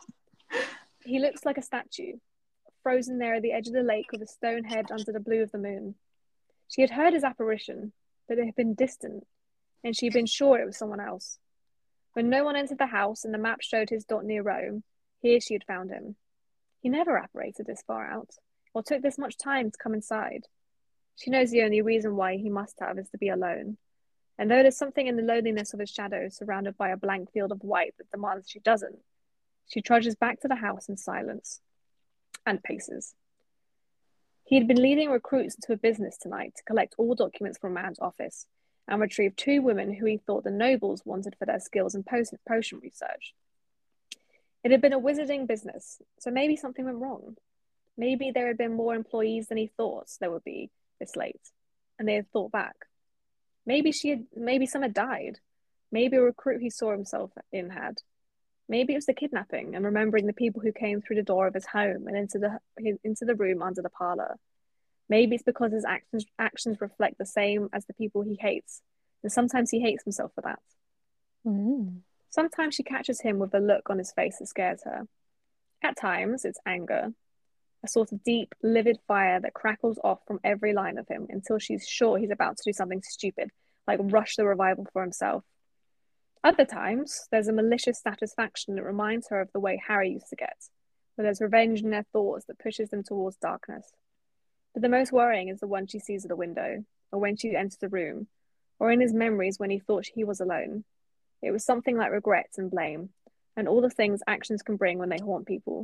he looks like a statue, frozen there at the edge of the lake with a stone head under the blue of the moon. She had heard his apparition, but it had been distant, and she had been sure it was someone else. When no one entered the house and the map showed his dot near Rome, here she had found him. He never apparated this far out, or took this much time to come inside. She knows the only reason why he must have is to be alone. And though there's something in the loneliness of his shadow surrounded by a blank field of white that demands she doesn't, she trudges back to the house in silence and paces. He had been leading recruits into a business tonight to collect all documents from a man's office and retrieve two women who he thought the nobles wanted for their skills in potion research. It had been a wizarding business, so maybe something went wrong. Maybe there had been more employees than he thought there would be this late, and they had thought back. Maybe she had, maybe some had died. Maybe a recruit he saw himself in had. Maybe it was the kidnapping and remembering the people who came through the door of his home and into the into the room under the parlor. Maybe it's because his actions actions reflect the same as the people he hates, and sometimes he hates himself for that. Mm. Sometimes she catches him with a look on his face that scares her. At times, it's anger, a sort of deep, livid fire that crackles off from every line of him until she's sure he's about to do something stupid, like rush the revival for himself. Other times, there's a malicious satisfaction that reminds her of the way Harry used to get, where there's revenge in their thoughts that pushes them towards darkness. But the most worrying is the one she sees at the window, or when she enters the room, or in his memories when he thought he was alone. It was something like regret and blame, and all the things actions can bring when they haunt people.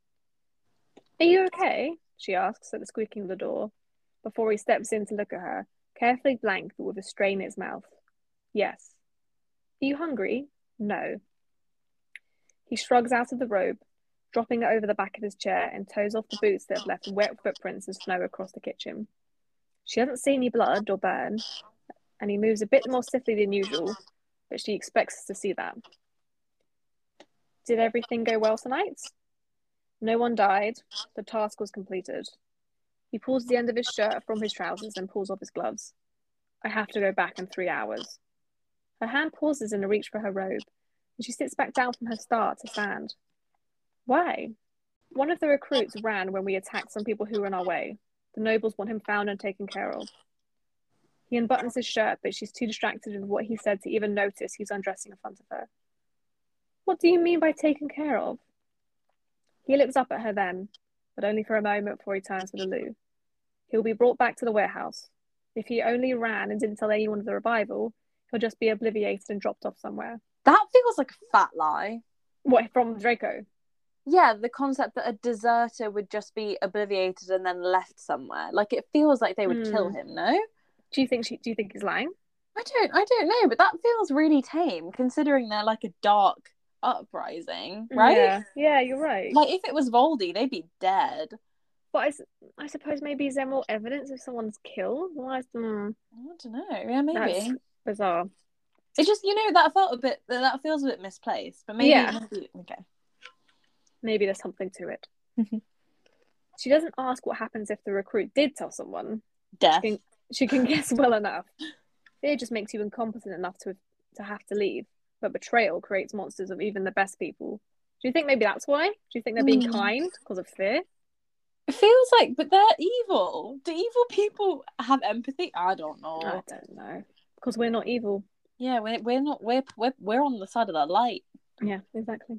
"Are you okay?" she asks at the squeaking of the door, before he steps in to look at her, carefully blank but with a strain in his mouth. "Yes." "Are you hungry?" "No." He shrugs out of the robe, dropping it over the back of his chair, and toes off the boots that have left wet footprints of snow across the kitchen. She hasn't seen any blood or burn, and he moves a bit more stiffly than usual, but she expects us to see that. "Did everything go well tonight?" "No one died. The task was completed." He pulls the end of his shirt from his trousers and pulls off his gloves. "I have to go back in three hours." Her hand pauses in a reach for her robe, and she sits back down from her start to stand. "Why?" "One of the recruits ran when we attacked some people who were in our way. The nobles want him found and taken care of." He unbuttons his shirt, but she's too distracted with what he said to even notice he's undressing in front of her. "What do you mean by taken care of?" He looks up at her then, but only for a moment before he turns to the loo. He'll be brought back to the warehouse. If he only ran and didn't tell anyone of the revival, he'll just be obliviated and dropped off somewhere. That feels like a fat lie. What, from Draco? Yeah, the concept that a deserter would just be obliviated and then left somewhere. Like, it feels like they would mm. kill him, no? Do you think she? Do you think he's lying? I don't. I don't know, but that feels really tame, considering they're like a dark uprising, right? Yeah, yeah, you're right. Like, if it was Voldy, they'd be dead. But I, I suppose maybe is there more evidence if someone's killed? Well, I, mm, I don't know. Yeah, maybe. That's bizarre. It just, you know, that felt a bit. That feels a bit misplaced. But maybe. Yeah. Maybe, okay. Maybe there's something to it. She doesn't ask what happens if the recruit did tell someone. Death. She can, she can guess well enough. Fear just makes you incompetent enough to to have to leave. But betrayal creates monsters of even the best people. Do you think maybe that's why? Do you think they're being mm. kind because of fear? It feels like, but they're evil. Do evil people have empathy? I don't know. I don't know. Because we're not evil. Yeah, we're we're not. We're we're we're on the side of the light. Yeah, exactly.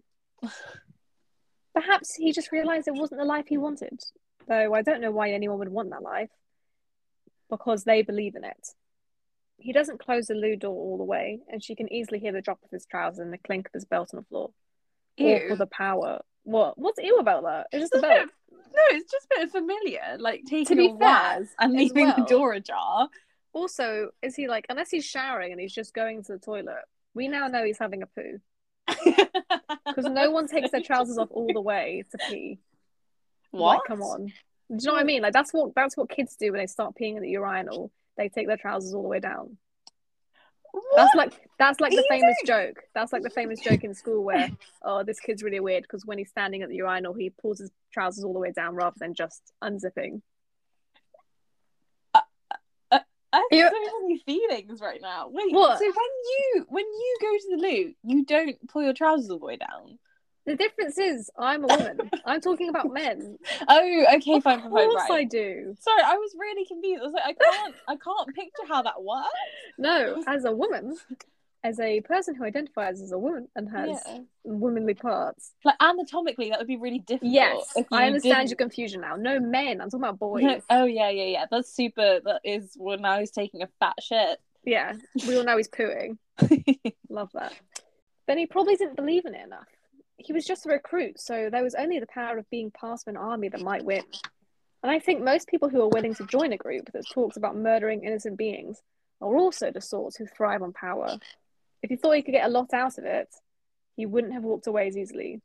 Perhaps he just realised it wasn't the life he wanted. Though I don't know why anyone would want that life. Because they believe in it. He doesn't close the loo door all the way, and she can easily hear the drop of his trousers and the clink of his belt on the floor. Ew. Or for the power. What? What's ew about that? It's just a belt. No, it's just a bit familiar. Like taking to be a fair, wares and leaving well, the door ajar. Also, is he like, unless he's showering and he's just going to the toilet, we now know he's having a poo. Because no one takes their trousers off all the way to pee. What? Like, come on. Do you know what I mean? Like, that's what that's what kids do when they start peeing at the urinal. They take their trousers all the way down. What? That's like that's like the famous joke. That's like the famous joke in school where, oh, this kid's really weird because when he's standing at the urinal, he pulls his trousers all the way down rather than just unzipping. Uh, uh, I have You're- so many feelings right now. Wait, What? so when you when you go to the loo, you don't pull your trousers all the way down? The difference is I'm a woman. I'm talking about men. Oh, okay, Of fine, fine, fine, course right. I do. Sorry, I was really confused. I was like, I can't, I can't picture how that works. No, as a woman, as a person who identifies as a woman and has Yeah. womanly parts. Like anatomically, that would be really difficult. Yes, if you I understand didn't... your confusion now. No men. I'm talking about boys. Oh yeah, yeah, yeah. That's super. That is when I was taking a fat shit. Yeah, we all know he's pooing. Love that. Then he probably didn't believe in it enough. He was just a recruit, so there was only the power of being part of an army that might win. And I think most people who are willing to join a group that talks about murdering innocent beings are also the sorts who thrive on power. If he thought he could get a lot out of it, he wouldn't have walked away as easily.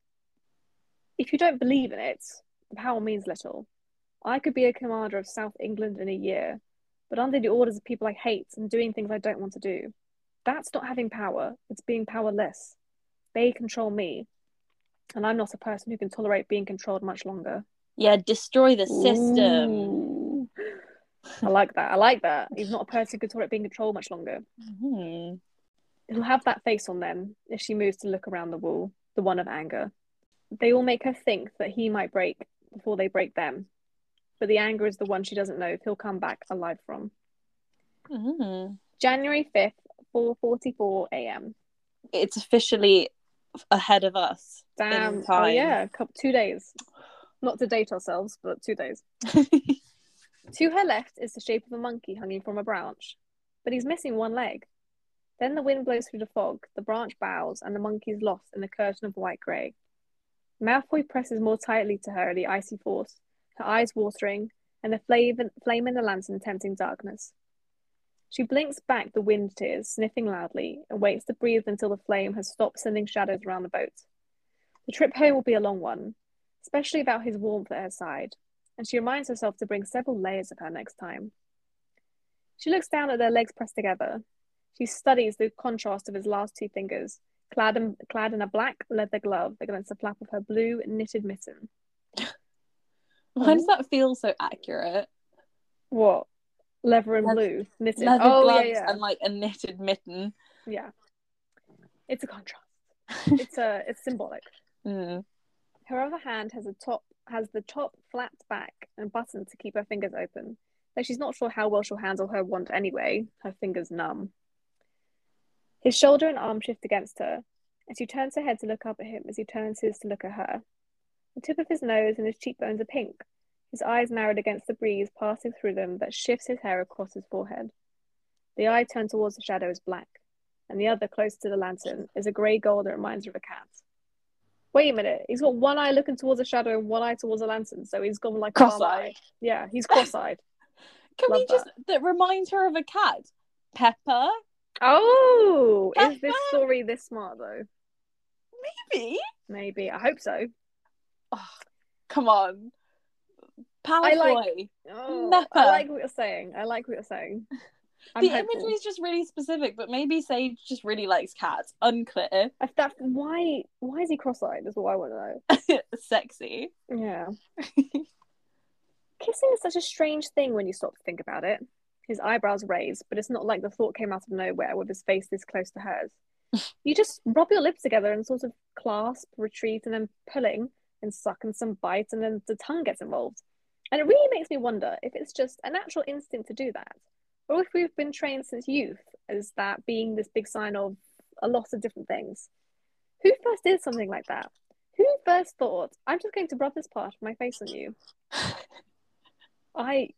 If you don't believe in it, the power means little. I could be a commander of South England in a year, but under the orders of people I hate and doing things I don't want to do. That's not having power, it's being powerless. They control me, and I'm not a person who can tolerate being controlled much longer. Yeah, destroy the system. Ooh. I like that. I like that. He's not a person who can tolerate being controlled much longer. Mm-hmm. He'll have that face on them if she moves to look around the wall, the one of anger. They all make her think that he might break before they break them, but the anger is the one she doesn't know if he'll come back alive from. Mm-hmm. January fifth, four forty-four a.m. It's officially ahead of us. Damn. In time. Oh yeah, couple, two days. Not to date ourselves, but two days. To her left is the shape of a monkey hanging from a branch, but he's missing one leg. Then the wind blows through the fog, the branch bows, and the monkey is lost in a curtain of white grey. Malfoy presses more tightly to her the icy force, her eyes watering, and the flame, flame in the lantern tempting darkness. She blinks back the wind tears, sniffing loudly, and waits to breathe until the flame has stopped sending shadows around the boat. The trip home will be a long one, especially without his warmth at her side, and she reminds herself to bring several layers of her next time. She looks down at their legs pressed together. She studies the contrast of his last two fingers, clad in, clad in a black leather glove against the flap of her blue knitted mitten. Why does that feel so accurate? What? Leather and Leather- blue knitted. Leather oh gloves yeah, yeah, and like a knitted mitten. yeah. It's a contrast. It's a. It's symbolic. Mm. Her other hand has a top has the top flapped back and buttoned to keep her fingers open, though she's not sure how well she'll handle her wand anyway, her fingers numb. His shoulder and arm shift against her, and she turns her head to look up at him as he turns his to look at her. The tip of his nose and his cheekbones are pink, his eyes narrowed against the breeze passing through them that shifts his hair across his forehead. The eye turned towards the shadow is black, and the other, close to the lantern, is a grey gold that reminds her of a cat. Wait a minute, he's got one eye looking towards a shadow and one eye towards a lantern, so he's gone like Cross-eyed. Yeah, he's cross-eyed. Can Love we just that reminds her of a cat? Pepper? Oh, is this Pepper? story this smart though? Maybe. Maybe. I hope so. Oh, come on. Palatoy. I like- Oh, Nepper. I like what you're saying. I like what you're saying. I'm the hopeful. imagery is just really specific, but maybe Sage just really likes cats. Unclear. If that, why why is he cross-eyed is what I want to know. Sexy. Yeah. Kissing is such a strange thing when you stop to think about it. His eyebrows raise, but it's not like the thought came out of nowhere with his face this close to hers. You just rub your lips together and sort of clasp, retreat, and then pulling and suck and some bite, and then the tongue gets involved. And it really makes me wonder if it's just a natural instinct to do that, or if we've been trained since youth as that being this big sign of a lot of different things. Who first did something like that? Who first thought, I'm just going to rub this part of my face on you? I...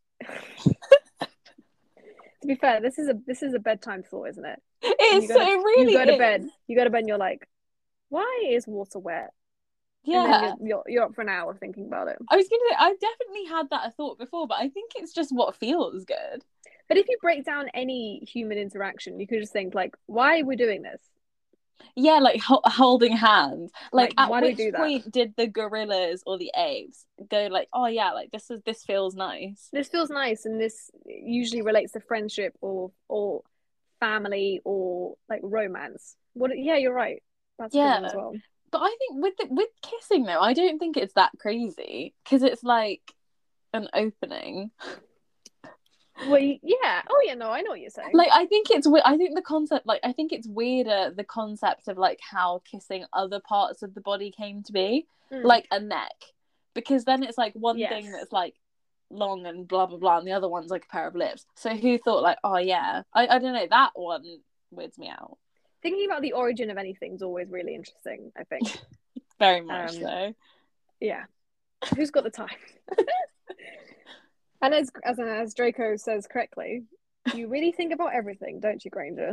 To be fair, this is a this is a bedtime thought, isn't it? It's You go so to- really You go to is. bed, you go to bed and you're like, why is water wet? Yeah. And then you're, you're, you're up for an hour thinking about it. I was gonna say I've definitely had that thought before, but I think it's just what feels good. But if you break down any human interaction, you could just think like, why are we doing this? Yeah, like ho- holding hands. Like, Like, at why do we which do that? point did the gorillas or the apes go like, oh yeah, like this is this feels nice? This feels nice, and this usually relates to friendship or or family or like romance. What? Yeah, you're right. That's Yeah. good as well. But I think with the, with kissing though, I don't think it's that crazy because it's like an opening. Well, yeah. Oh, yeah. No, I know what you're saying. Like, I think it's weird. I think the concept, like, I think it's weirder the concept of like how kissing other parts of the body came to be, Mm. like a neck, because then it's like one Yes. thing that's like long and blah blah blah, and the other one's like a pair of lips. So who thought like, oh yeah, I I don't know, that one weirds me out. Thinking about the origin of anything is always really interesting, I think. Very much Um, so. Yeah. Who's got the time? And as as as Draco says correctly, you really think about everything, don't you, Granger?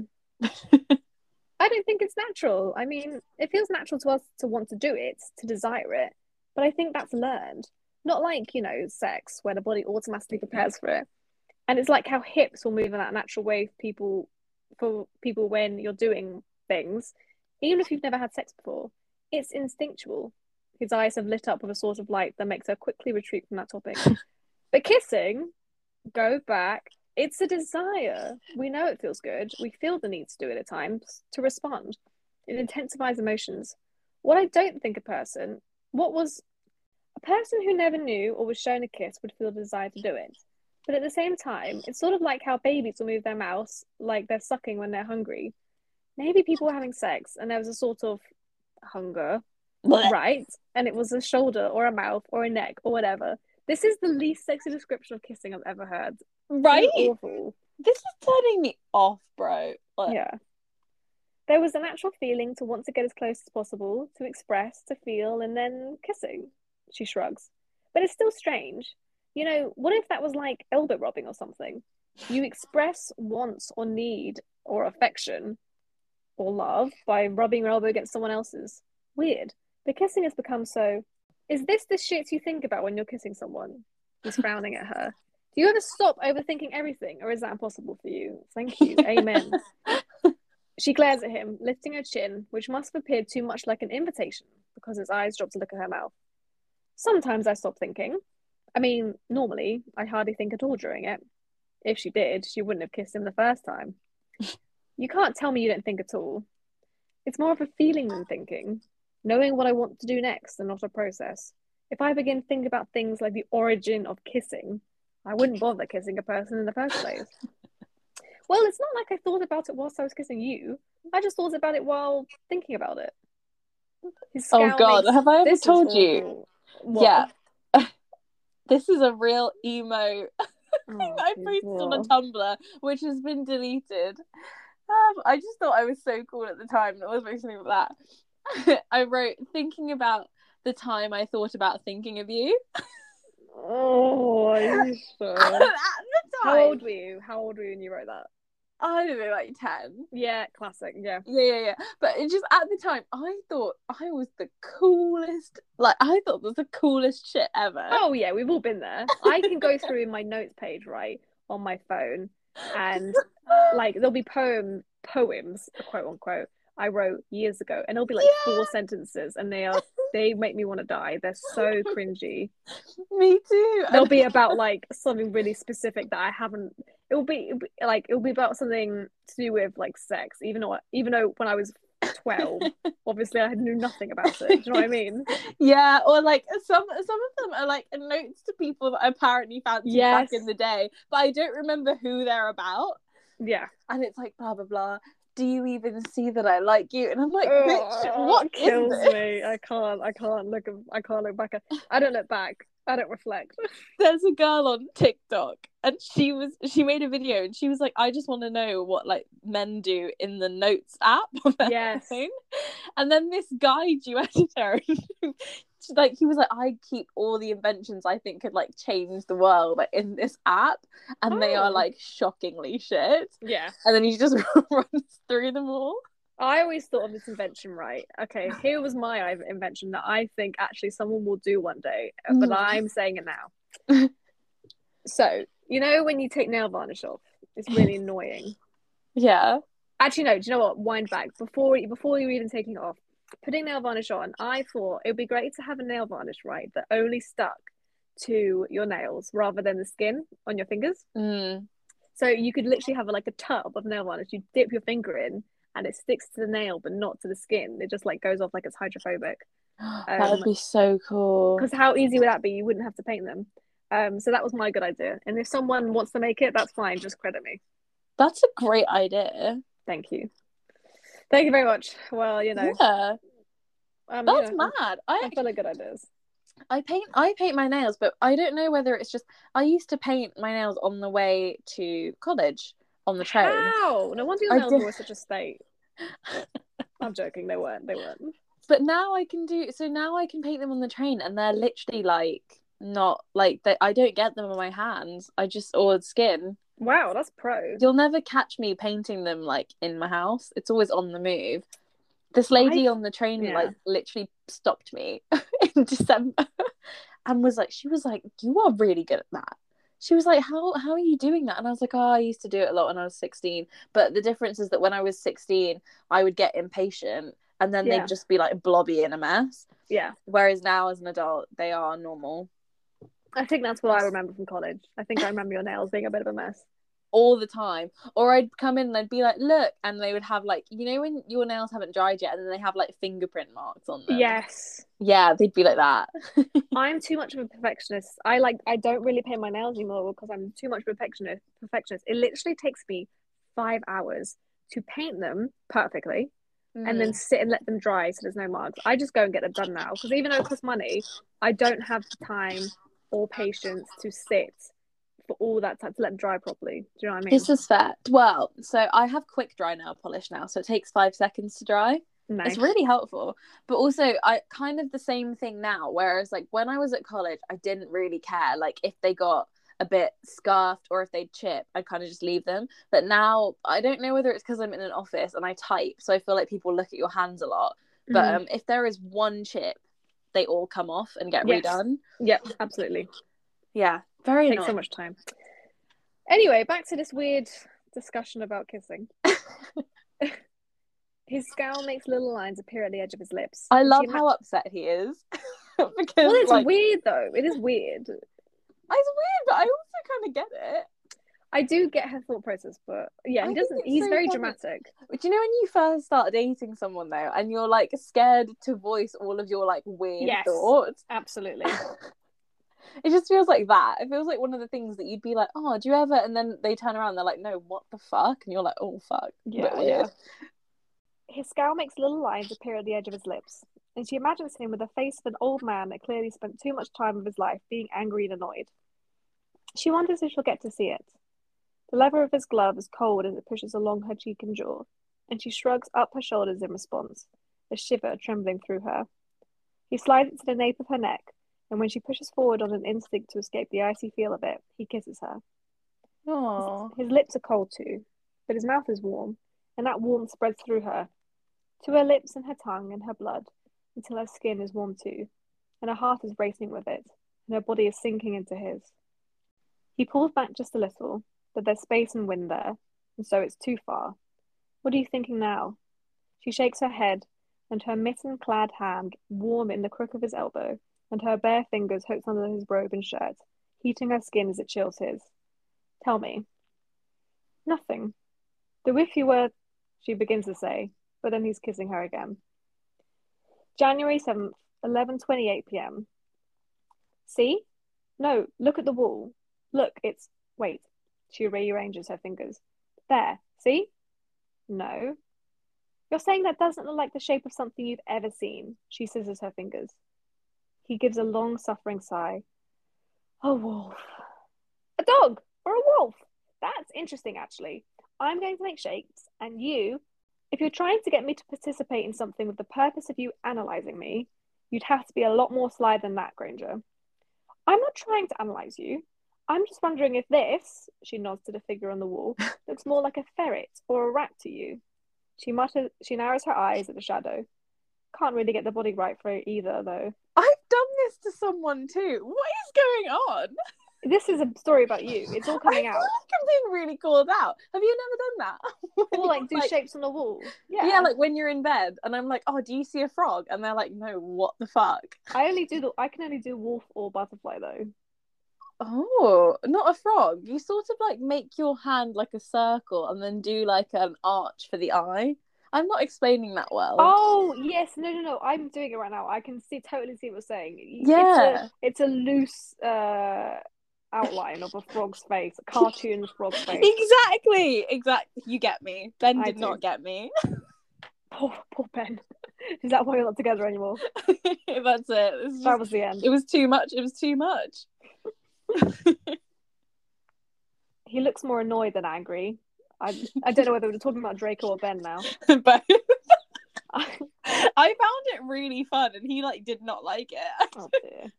I don't think it's natural. I mean, it feels natural to us to want to do it, to desire it, but I think that's learned. Not like, you know, sex, where the body automatically prepares for it. And it's like how hips will move in that natural way for people, for people when you're doing things, even if you've never had sex before. It's instinctual. His eyes have lit up with a sort of light that makes her quickly retreat from that topic. But kissing, go back, it's a desire. We know it feels good. We feel the need to do it at times, to respond. It intensifies emotions. What I don't think a person, what was a person who never knew or was shown a kiss would feel the desire to do it. But at the same time, it's sort of like how babies will move their mouths like they're sucking when they're hungry. Maybe people were having sex and there was a sort of hunger, right? And it was a shoulder or a mouth or a neck or whatever. This is the least sexy description of kissing I've ever heard. Right? Awful. This is turning me off, bro. Like... Yeah. There was a natural feeling to want to get as close as possible, to express, to feel, and then kissing. She shrugs. But it's still strange. You know, what if that was like elbow rubbing or something? You express wants or need or affection or love by rubbing your elbow against someone else's. Weird. But kissing has become so... Is this the shit you think about when you're kissing someone? He's frowning at her. Do you ever stop overthinking everything, or is that impossible for you? Thank you. Amen. She glares at him, lifting her chin, which must have appeared too much like an invitation, because his eyes dropped to look at her mouth. Sometimes I stop thinking. I mean, normally, I hardly think at all during it. If she did, she wouldn't have kissed him the first time. You can't tell me you don't think at all. It's more of a feeling than thinking. Knowing what I want to do next and not a process. If I begin thinking about things like the origin of kissing, I wouldn't bother kissing a person in the first place. Well, it's not like I thought about it whilst I was kissing you. I just thought about it while thinking about it. His Oh God, makes, have I ever told you? What? Yeah. This is a real emo thing Oh, I posted on a Tumblr, which has been deleted. Um, I just thought I was so cool at the time. It was something like that. I wrote, thinking about the time I thought about thinking of you. Oh, are you sure? At the time. How old were you? How old were you when you wrote that? I don't know, like ten. Yeah, classic, yeah. Yeah, yeah, yeah. But it just, at the time, I thought I was the coolest. Like, I thought it was the coolest shit ever. Oh, yeah, we've all been there. I can go through in my notes page, right, on my phone, and, like, there'll be poem, poems, quote unquote, I wrote years ago, and it'll be like yeah. four sentences, and they are they make me want to die. They're so cringy. Me too. They'll be about like something really specific that I haven't. It will be, be like it'll be about something to do with like sex, even though even though when I was twelve, obviously I knew nothing about it. Do you know what I mean? Yeah, or like some some of them are like notes to people that I apparently fancied yes. back in the day, but I don't remember who they're about. Yeah, and it's like blah blah blah. Do you even see that I like you? And I'm like, bitch, what it kills is this? me. I can't, I can't look, I can't look back. I don't look back. I don't reflect. There's a girl on TikTok, and she was, she made a video, and she was like, I just want to know what like men do in the notes app on their yes. phone. And then this guy duetted her. Like he was like, I keep all the inventions I think could like change the world like in this app, and oh. they are like shockingly shit. Yeah. And then he just runs through them all. I always thought of this invention, right? Okay, here was my invention that I think actually someone will do one day, but mm. I'm saying it now. So, you know when you take nail varnish off, it's really annoying. Yeah. Actually, no, do you know what? Wind back. Before, before you're even taking it off, putting nail varnish on, I thought it would be great to have a nail varnish, right, that only stuck to your nails rather than the skin on your fingers. Mm. So you could literally have like a tub of nail varnish. You dip your finger in and it sticks to the nail but not to the skin. It just like goes off like it's hydrophobic. Um, that would be so cool. Because how easy would that be? You wouldn't have to paint them. Um, so that was my good idea. And if someone wants to make it, that's fine. Just credit me. That's a great idea. Thank you. Thank you very much. Well, you know. Yeah. Um, That's you know, mad. I'm, I I'm full of good ideas. I paint I paint my nails, but I don't know whether it's just I used to paint my nails on the way to college on the train. How? No wonder your I nails did- were such a state. I'm joking. They weren't. They weren't. But now I can do so now I can paint them on the train, and they're literally like not like that. I don't get them on my hands. I just or skin. Wow, that's pro. You'll never catch me painting them like in my house. It's always on the move. This lady I've... on the train yeah. like literally stopped me in December and was like, she was like, you are really good at that. She was like, how how are you doing that? And I was like, oh, I used to do it a lot when I was sixteen. But the difference is that when I was sixteen, I would get impatient and then Yeah. they'd just be like blobby and a mess. Yeah. Whereas now as an adult, they are normal. I think that's what I remember from college. I think I remember your nails being a bit of a mess. All the time. Or I'd come in and I'd be like, look, and they would have like, you know when your nails haven't dried yet and then they have like fingerprint marks on them? Yes. Yeah, they'd be like that. I'm too much of a perfectionist. I like I don't really paint my nails anymore because I'm too much of a perfectionist perfectionist. It literally takes me five hours to paint them perfectly mm. and then sit and let them dry so there's no marks. I just go and get them done now because even though it costs money, I don't have the time or patience to sit for all that time to let them dry properly. Do you know what I mean? This is fair. Well, so I have quick dry nail polish now, so it takes five seconds to dry. Nice. It's really helpful. But also, I kind of the same thing now, whereas like when I was at college, I didn't really care. Like if they got a bit scuffed or if they'd chip, I'd kind of just leave them. But now, I don't know whether it's because I'm in an office and I type, so I feel like people look at your hands a lot. Mm. But um, if there is one chip, they all come off and get yes. redone. Yep, absolutely. Yeah, very takes so much time. Anyway, back to this weird discussion about kissing. His scowl makes little lines appear at the edge of his lips. I love how imagine... upset he is. because well, it's like... weird though. It is weird. It's weird, but I also kind of get it. I do get her thought process, but yeah, he I doesn't. He's so very funny. Dramatic. Do you know when you first start dating someone though, and you're like scared to voice all of your like weird yes, thoughts? Absolutely. It just feels like that. It feels like one of the things that you'd be like, oh, do you ever? And then they turn around, and they're like, no, what the fuck? And you're like, oh fuck. Yeah, yeah. His scowl makes little lines appear at the edge of his lips, and she imagines him with the face of an old man that clearly spent too much time of his life being angry and annoyed. She wonders if she'll get to see it. The leather of his glove is cold as it pushes along her cheek and jaw, and she shrugs up her shoulders in response, a shiver trembling through her. He slides it to the nape of her neck, and when she pushes forward on an instinct to escape the icy feel of it, he kisses her. Aww. His, his lips are cold too, but his mouth is warm, and that warmth spreads through her, to her lips and her tongue and her blood, until her skin is warm too, and her heart is racing with it, and her body is sinking into his. He pulls back just a little, but there's space and wind there, and so it's too far. What are you thinking now? She shakes her head, and her mitten-clad hand, warm in the crook of his elbow, and her bare fingers hooked under his robe and shirt, heating her skin as it chills his. Tell me. Nothing. Though if you were, she begins to say, but then he's kissing her again. January seventh, eleven twenty-eight p.m. See? No, look at the wall. Look, it's... Wait. She rearranges her fingers. There. See? No. You're saying that doesn't look like the shape of something you've ever seen. She scissors her fingers. He gives a long, suffering sigh. A wolf. A dog or a wolf. That's interesting, actually. I'm going to make shapes, and you, if you're trying to get me to participate in something with the purpose of you analysing me, you'd have to be a lot more sly than that, Granger. I'm not trying to analyse you. I'm just wondering if this, she nods to the figure on the wall, looks more like a ferret or a rat to you. She mutters, she narrows her eyes at the shadow. Can't really get the body right for it either, though. I've done this to someone too. What is going on? This is a story about you. It's all coming I out. feel like I'm being really called out. Have you never done that? Or like do like, shapes on the wall. Yeah. Yeah, like when you're in bed and I'm like, oh, do you see a frog? And they're like, no, what the fuck? I only do the I can only do wolf or butterfly though. Oh, not a frog. You sort of like make your hand like a circle and then do like an arch for the eye. I'm not explaining that well. Oh yes, no, no, no. I'm doing it right now. I can see totally see what you're saying. Yeah, it's a, it's a loose, uh, outline of a frog's face, a cartoon frog's face. Exactly, exactly. You get me. Ben I did do. not get me. Poor, poor Ben. Is that why you're not together anymore? That's it. It's just, That was the end. It was too much. It was too much. He looks more annoyed than angry. I I don't know whether we're talking about Draco or Ben now. But I found it really fun, and he like did not like it. Oh dear.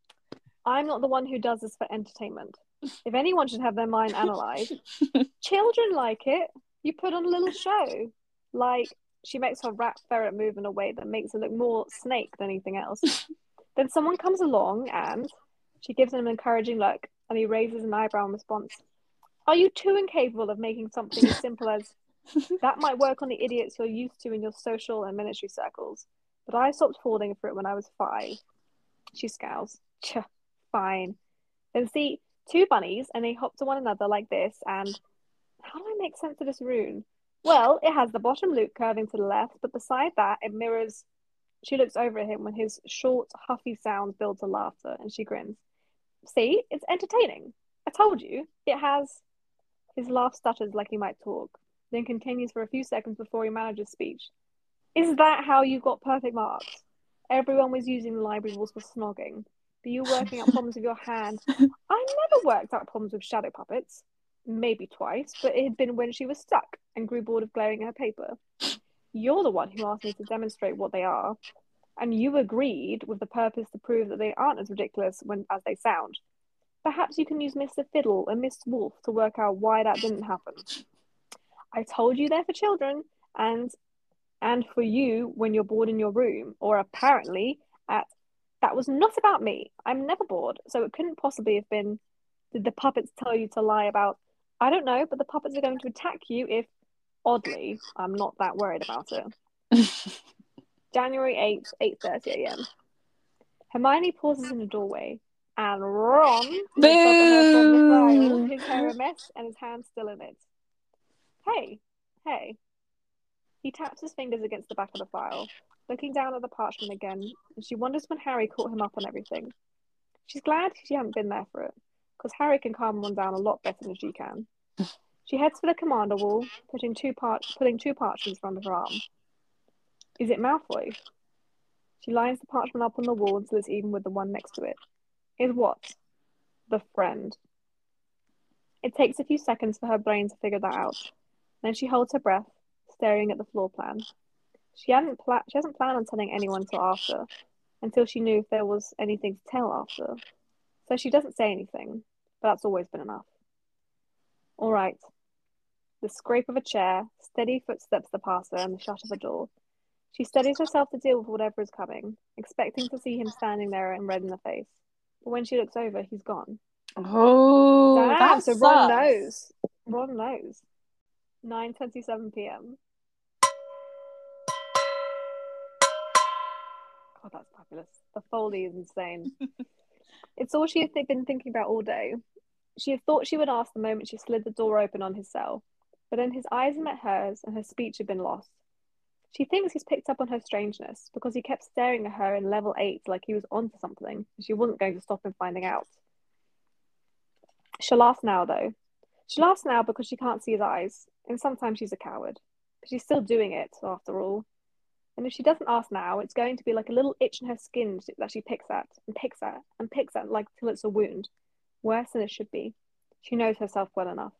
I'm not the one who does this for entertainment. If anyone should have their mind analysed, children like it. You put on a little show. Like, she makes her rat ferret move in a way that makes it look more snake than anything else. Then someone comes along and she gives him an encouraging look, and he raises an eyebrow in response. Are you too incapable of making something as simple as, that might work on the idiots you're used to in your social and military circles, but I stopped falling for it when I was five. She scowls. Ch, fine. Then see, two bunnies, and they hop to one another like this, and how do I make sense of this rune? Well, it has the bottom loop curving to the left, but beside that, it mirrors. She looks over at him when his short, huffy sounds build to laughter, and she grins. See, it's entertaining. I told you. It has. His laugh stutters like he might talk, then continues for a few seconds before he manages speech. Is that how you got perfect marks? Everyone was using the library rules for snogging, but you working out problems with your hand. I never worked out problems with shadow puppets. Maybe twice, but it had been when she was stuck and grew bored of glaring at her paper. You're the one who asked me to demonstrate what they are, and you agreed with the purpose to prove that they aren't as ridiculous when as they sound. Perhaps you can use Mister Fiddle and Miss Wolf to work out why that didn't happen. I told you they're for children, and and for you when you're bored in your room, or apparently at. That was not about me. I'm never bored, so it couldn't possibly have been. Did the puppets tell you to lie about? I don't know, but the puppets are going to attack you if. Oddly, I'm not that worried about it. January eighth, eight thirty a.m. Hermione pauses in the doorway, and Ron looks up at her from the file, his hair a mess and his hand still in it. Hey, hey. He taps his fingers against the back of the file, looking down at the parchment again, and she wonders when Harry caught him up on everything. She's glad she hadn't been there for it, because Harry can calm one down a lot better than she can. She heads for the commander wall, putting two part- putting two parchments under her arm. Is it Malfoy? She lines the parchment up on the wall until it's even with the one next to it. Is what? The friend. It takes a few seconds for her brain to figure that out. Then she holds her breath, staring at the floor plan. She hadn't pla- she hasn't planned on telling anyone until after, until she knew if there was anything to tell after. So she doesn't say anything, but that's always been enough. All right. The scrape of a chair, steady footsteps that pass her, and the shut of a door. She steadies herself to deal with whatever is coming, expecting to see him standing there and red in the face. But when she looks over, he's gone. Oh, Damn, that's so Ron knows. Ron knows. nine twenty-seven p.m. God, that's fabulous. The Foley is insane. It's all she had been thinking about all day. She had thought she would ask the moment she slid the door open on his cell, but then his eyes met hers and her speech had been lost. She thinks he's picked up on her strangeness because he kept staring at her in level eight like he was onto something, and she wasn't going to stop him finding out. She'll ask now, though. She'll ask now because she can't see his eyes, and sometimes she's a coward. But she's still doing it, after all. And if she doesn't ask now, it's going to be like a little itch in her skin that she picks at, and picks at, and picks at, like till it's a wound. Worse than it should be. She knows herself well enough.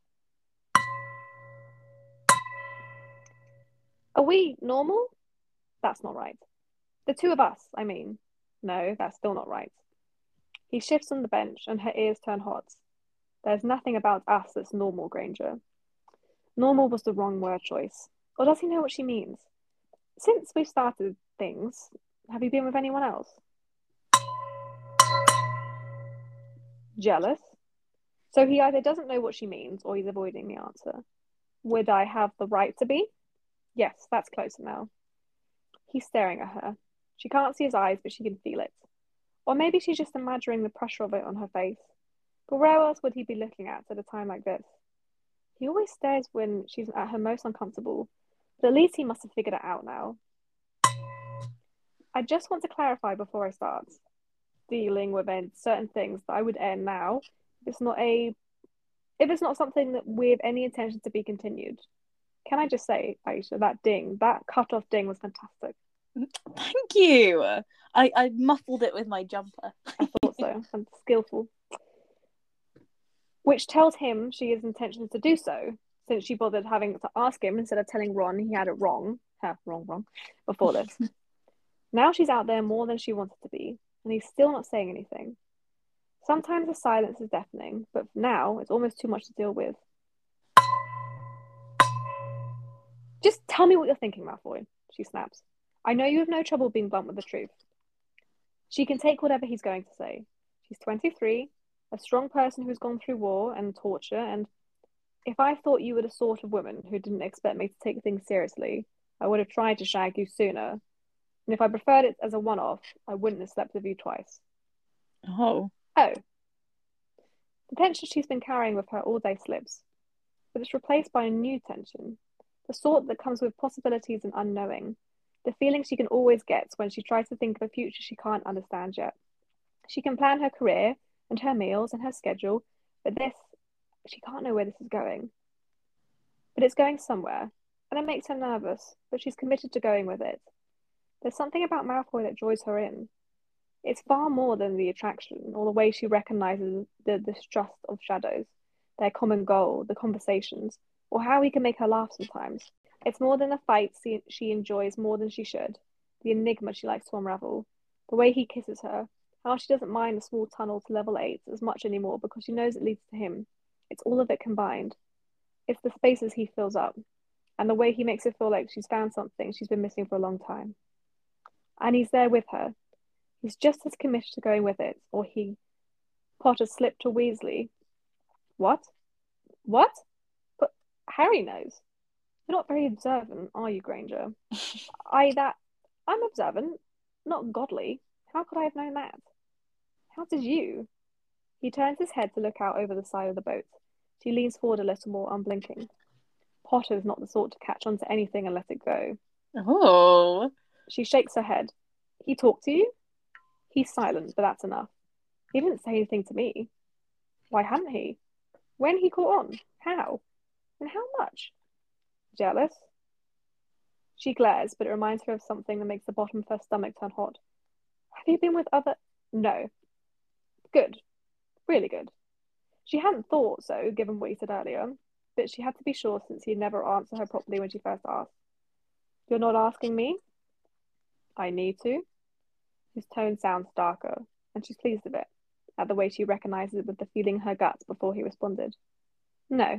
Are we normal? That's not right. The two of us, I mean. No, that's still not right. He shifts on the bench, and her ears turn hot. There's nothing about us that's normal, Granger. Normal was the wrong word choice. Or does he know what she means? Since we started things, have you been with anyone else? Jealous? So he either doesn't know what she means, or he's avoiding the answer. Would I have the right to be? Yes, that's closer now. He's staring at her. She can't see his eyes, but she can feel it. Or maybe she's just imagining the pressure of it on her face. But where else would he be looking at at a time like this? He always stares when she's at her most uncomfortable, but at least he must have figured it out now. I just want to clarify before I start. Dealing with certain things that I would air now, It's not a if it's not something that with any intention to be continued. Can I just say, Aisha, that ding, that cut off ding was fantastic. Thank you. I, I muffled it with my jumper. I thought so. And skillful. Which tells him she has intentions to do so, since she bothered having to ask him instead of telling Ron he had it wrong. Huh, wrong, wrong. Before this. Now she's out there more than she wanted to be, and he's still not saying anything. Sometimes the silence is deafening, but for now it's almost too much to deal with. Just tell me what you're thinking, Malfoy, she snaps. I know you have no trouble being blunt with the truth. She can take whatever he's going to say. She's twenty-three, a strong person who's gone through war and torture, and if I thought you were the sort of woman who didn't expect me to take things seriously, I would have tried to shag you sooner. And if I preferred it as a one-off, I wouldn't have slept with you twice. Oh. Oh. The tension she's been carrying with her all day slips, but it's replaced by a new tension, the sort that comes with possibilities and unknowing, the feeling she can always get when she tries to think of a future she can't understand yet. She can plan her career and her meals and her schedule, but this, she can't know where this is going. But it's going somewhere, and it makes her nervous, but she's committed to going with it. There's something about Malfoy that draws her in. It's far more than the attraction or the way she recognizes the distrust of shadows, their common goal, the conversations, or how he can make her laugh sometimes. It's more than the fights she enjoys more than she should, the enigma she likes to unravel, the way he kisses her, how she doesn't mind the small tunnel to level eight as much anymore because she knows it leads to him. It's all of it combined. It's the spaces he fills up, and the way he makes her feel like she's found something she's been missing for a long time. And he's there with her. He's just as committed to going with it, or he... Potter slipped to Weasley. What? What? But Harry knows. You're not very observant, are you, Granger? I that... I'm observant, not godly. How could I have known that? How did you? He turns his head to look out over the side of the boat. She leans forward a little more, unblinking. Potter's not the sort to catch on to anything and let it go. Oh. She shakes her head. He talked to you? He's silent, but that's enough. He didn't say anything to me. Why hadn't he? When he caught on? How? And how much? Jealous? She glares, but it reminds her of something that makes the bottom of her stomach turn hot. Have you been with other... No. Good. Really good. She hadn't thought so, given what he said earlier, but she had to be sure since he'd never answered her properly when she first asked. You're not asking me? I need to. His tone sounds darker, and she's pleased with it, at the way she recognises it with the feeling in her guts before he responded. No.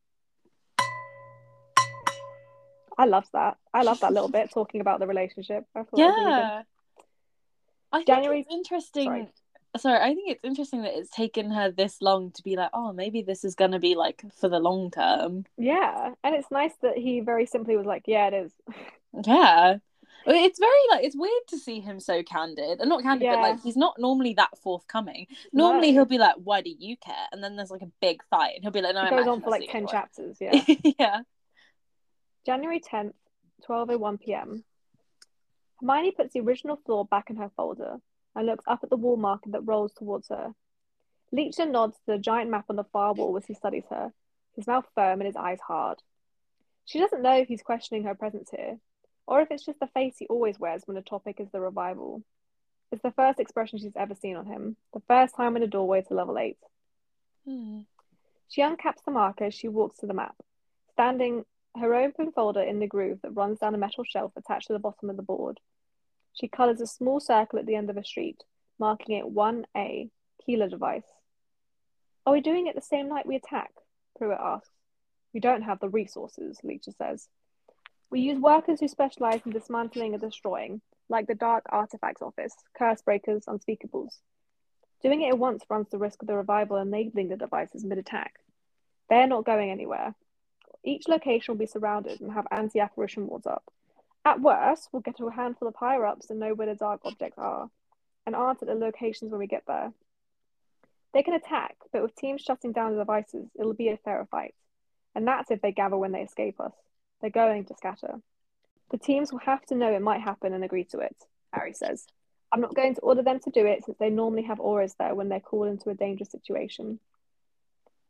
I love that. I love that little bit, talking about the relationship. I thought yeah. that was really good. I think January... it's interesting... Sorry. Sorry, I think it's interesting that it's taken her this long to be like, oh, maybe this is going to be like for the long term. Yeah, and it's nice that he very simply was like, yeah, it is. Yeah. It's very, like, it's weird to see him so candid. And not candid, yeah. but, like, he's not normally that forthcoming. Normally no. he'll be like, why do you care? And then there's, like, a big fight. And he'll be like, no, it I'm goes on for, like, ten chapters, yeah. yeah. January tenth, twelve oh one p.m. Hermione puts the original floor back in her folder and looks up at the wall marker that rolls towards her. Leechton nods to the giant map on the far wall as he studies her, his mouth firm and his eyes hard. She doesn't know if he's questioning her presence here, or if it's just the face he always wears when the topic is the revival. It's the first expression she's ever seen on him, the first time in a doorway to level eight. Hmm. She uncaps the marker as she walks to the map, standing her open folder in the groove that runs down a metal shelf attached to the bottom of the board. She colours a small circle at the end of a street, marking it one A, Keeler device. Are we doing it the same night we attack? Pruitt asks. We don't have the resources, Leecher says. We use workers who specialise in dismantling and destroying, like the Dark Artifacts Office, Curse Breakers, Unspeakables. Doing it at once runs the risk of the revival enabling the devices mid-attack. They're not going anywhere. Each location will be surrounded and have anti-apparition wards up. At worst, we'll get to a handful of higher-ups and know where the dark objects are, and aren't at the locations when we get there. They can attack, but with teams shutting down the devices, it'll be a fairer fight. And that's if they gather when they escape us. They're going to scatter. The teams will have to know it might happen and agree to it, Harry says. I'm not going to order them to do it since they normally have auras there when they're called into a dangerous situation.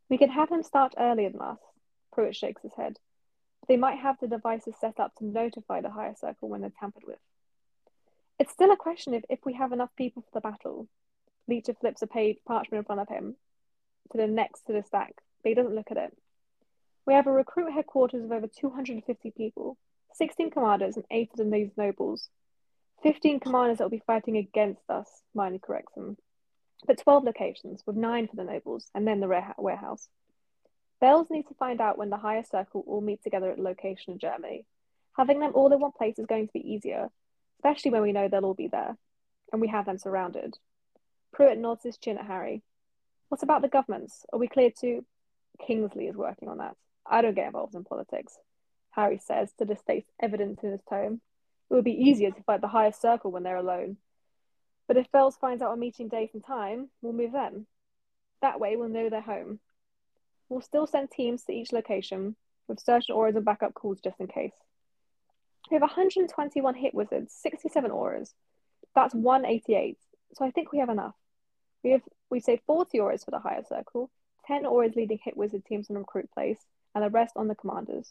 We can have them start earlier than us. Pruitt shakes his head. They might have the devices set up to notify the higher circle when they're tampered with. It's still a question if, if we have enough people for the battle. Leacher flips a page parchment in front of him to the next to the stack, but he doesn't look at it. We have a recruit headquarters of over two hundred fifty people, sixteen commanders and eight of these nobles. fifteen commanders that will be fighting against us, Miney corrects him. But twelve locations, with nine for the nobles, and then the warehouse. Bells need to find out when the higher circle all meet together at a location in Germany. Having them all in one place is going to be easier, especially when we know they'll all be there, and we have them surrounded. Pruitt nods his chin at Harry. What about the governments? Are we clear to... Kingsley is working on that. I don't get involved in politics, Harry says, to distaste evident in his tone. It would be easier to fight the higher circle when they're alone. But if Bells finds out a meeting date and time, we'll move then. That way we'll know they're home. We'll still send teams to each location, with search and auras and backup calls just in case. We have one hundred twenty-one hit wizards, sixty-seven auras. That's one hundred eighty-eight, so I think we have enough. We have, we say forty auras for the higher circle, ten auras leading hit wizard teams in recruit place, and the rest on the commanders.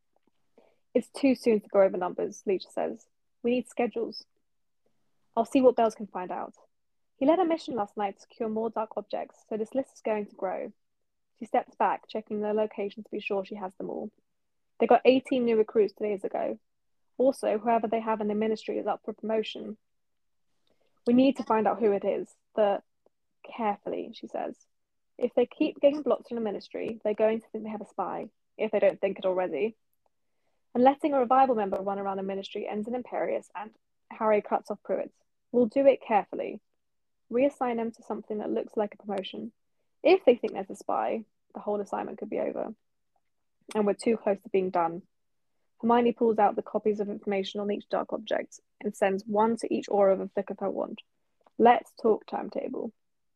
It's too soon to go over numbers, Leacher says. We need schedules. I'll see what Bells can find out. He led a mission last night to secure more dark objects, so this list is going to grow. She steps back, checking their location to be sure she has them all. They got eighteen new recruits two days ago. Also, whoever they have in the ministry is up for promotion. We need to find out who it is. The carefully, she says. If they keep getting blocked from the ministry, they're going to think they have a spy, if they don't think it already. And letting a revival member run around the ministry ends in Imperius, and Harry cuts off Pruitt. We'll do it carefully. Reassign them to something that looks like a promotion. If they think there's a spy, the whole assignment could be over. And we're too close to being done. Hermione pulls out the copies of information on each dark object and sends one to each aura of a flick of her wand. Let's talk timetable.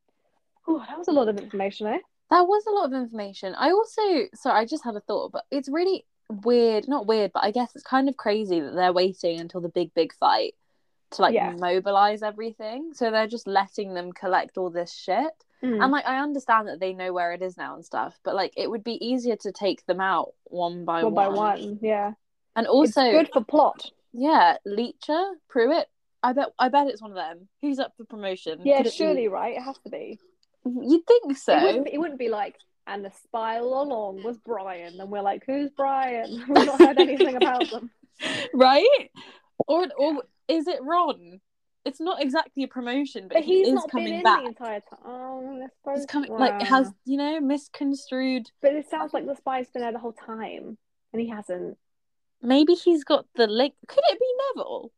Oh, that was a lot of information, eh? That was a lot of information. I also, sorry, I just had a thought, but it's really weird, not weird, but I guess it's kind of crazy that they're waiting until the big, big fight to like yeah. mobilize everything. So they're just letting them collect all this shit. Mm. And like, I understand that they know where it is now and stuff, but like, it would be easier to take them out one by one. One by one, yeah. And also, it's good for plot. Yeah, Leacher, Pruitt. I bet, I bet it's one of them. Who's up for promotion? Yeah, surely, be... right? It has to be. You'd think so. It wouldn't be, it wouldn't be like, and the spy all along was Brian, and we're like, who's Brian? We've not heard anything about them, right? Or, or is it Ron? It's not exactly a promotion, but, but he he's is not coming been in back the entire time. Oh, I suppose. He's coming, wow. like, has you know misconstrued. But it sounds like the spy's been there the whole time, and he hasn't. Maybe he's got the link. Could it be Neville?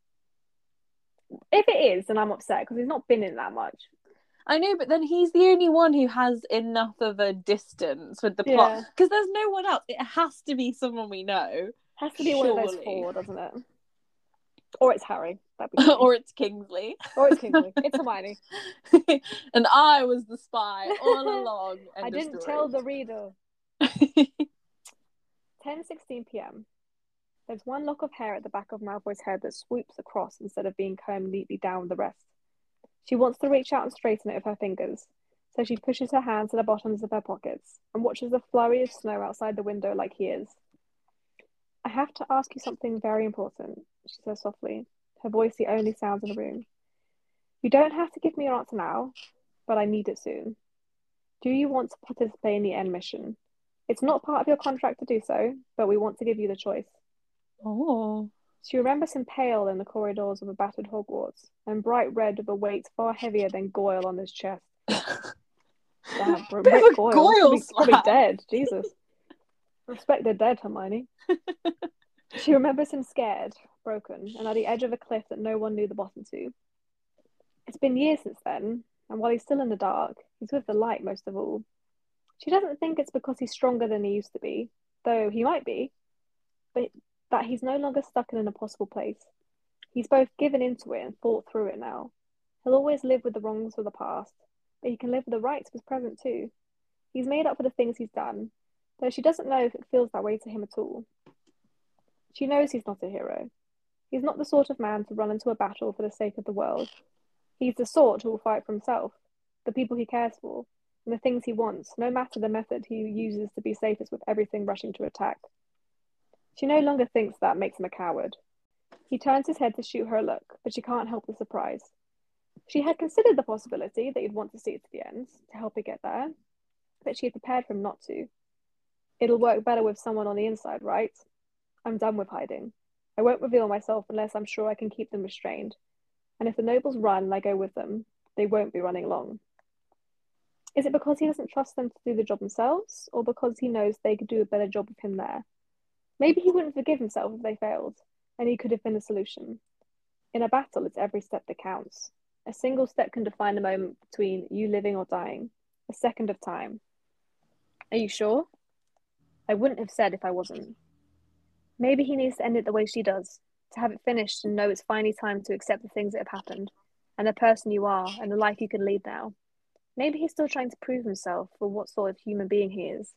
If it is, then I'm upset because he's not been in that much. I know, but then he's the only one who has enough of a distance with the plot. Because yeah. there's no one else. It has to be someone we know. It has to be Surely. one of those four, doesn't it? Or it's Harry. That'd be or it's Kingsley. Or it's Kingsley. It's Hermione. And I was the spy all along. I didn't tell the reader. ten sixteen p.m. There's one lock of hair at the back of Malfoy's head that swoops across instead of being combed neatly down with the rest. She wants to reach out and straighten it with her fingers, so she pushes her hands to the bottoms of her pockets and watches the flurry of snow outside the window like he is. I have to ask you something very important, she says softly, her voice the only sound in the room. You don't have to give me your answer now, but I need it soon. Do you want to participate in the end mission? It's not part of your contract to do so, but we want to give you the choice. Oh. She remembers him pale in the corridors of a battered Hogwarts, and bright red with a weight far heavier than Goyle on his chest. Damn, Rick Goyle, Goyle probably, probably dead. Jesus. Respect the dead, Hermione. She remembers him scared, broken, and at the edge of a cliff that no one knew the bottom to. It's been years since then, and while he's still in the dark, he's with the light most of all. She doesn't think it's because he's stronger than he used to be, though he might be, but that he's no longer stuck in an impossible place. He's both given into it and fought through it now. He'll always live with the wrongs of the past, but he can live with the rights of his present too. He's made up for the things he's done, though she doesn't know if it feels that way to him at all. She knows he's not a hero. He's not the sort of man to run into a battle for the sake of the world. He's the sort who will fight for himself, the people he cares for, and the things he wants, no matter the method he uses to be safest with everything rushing to attack. She no longer thinks that makes him a coward. He turns his head to shoot her a look, but she can't help the surprise. She had considered the possibility that he'd want to see it to the end, to help her get there, but she had prepared for him not to. It'll work better with someone on the inside, right? I'm done with hiding. I won't reveal myself unless I'm sure I can keep them restrained. And if the nobles run and I go with them, they won't be running long. Is it because he doesn't trust them to do the job themselves, or because he knows they could do a better job with him there? Maybe he wouldn't forgive himself if they failed, and he could have been the solution. In a battle, it's every step that counts. A single step can define the moment between you living or dying. A second of time. Are you sure? I wouldn't have said if I wasn't. Maybe he needs to end it the way she does, to have it finished and know it's finally time to accept the things that have happened, and the person you are, and the life you can lead now. Maybe he's still trying to prove himself for what sort of human being he is.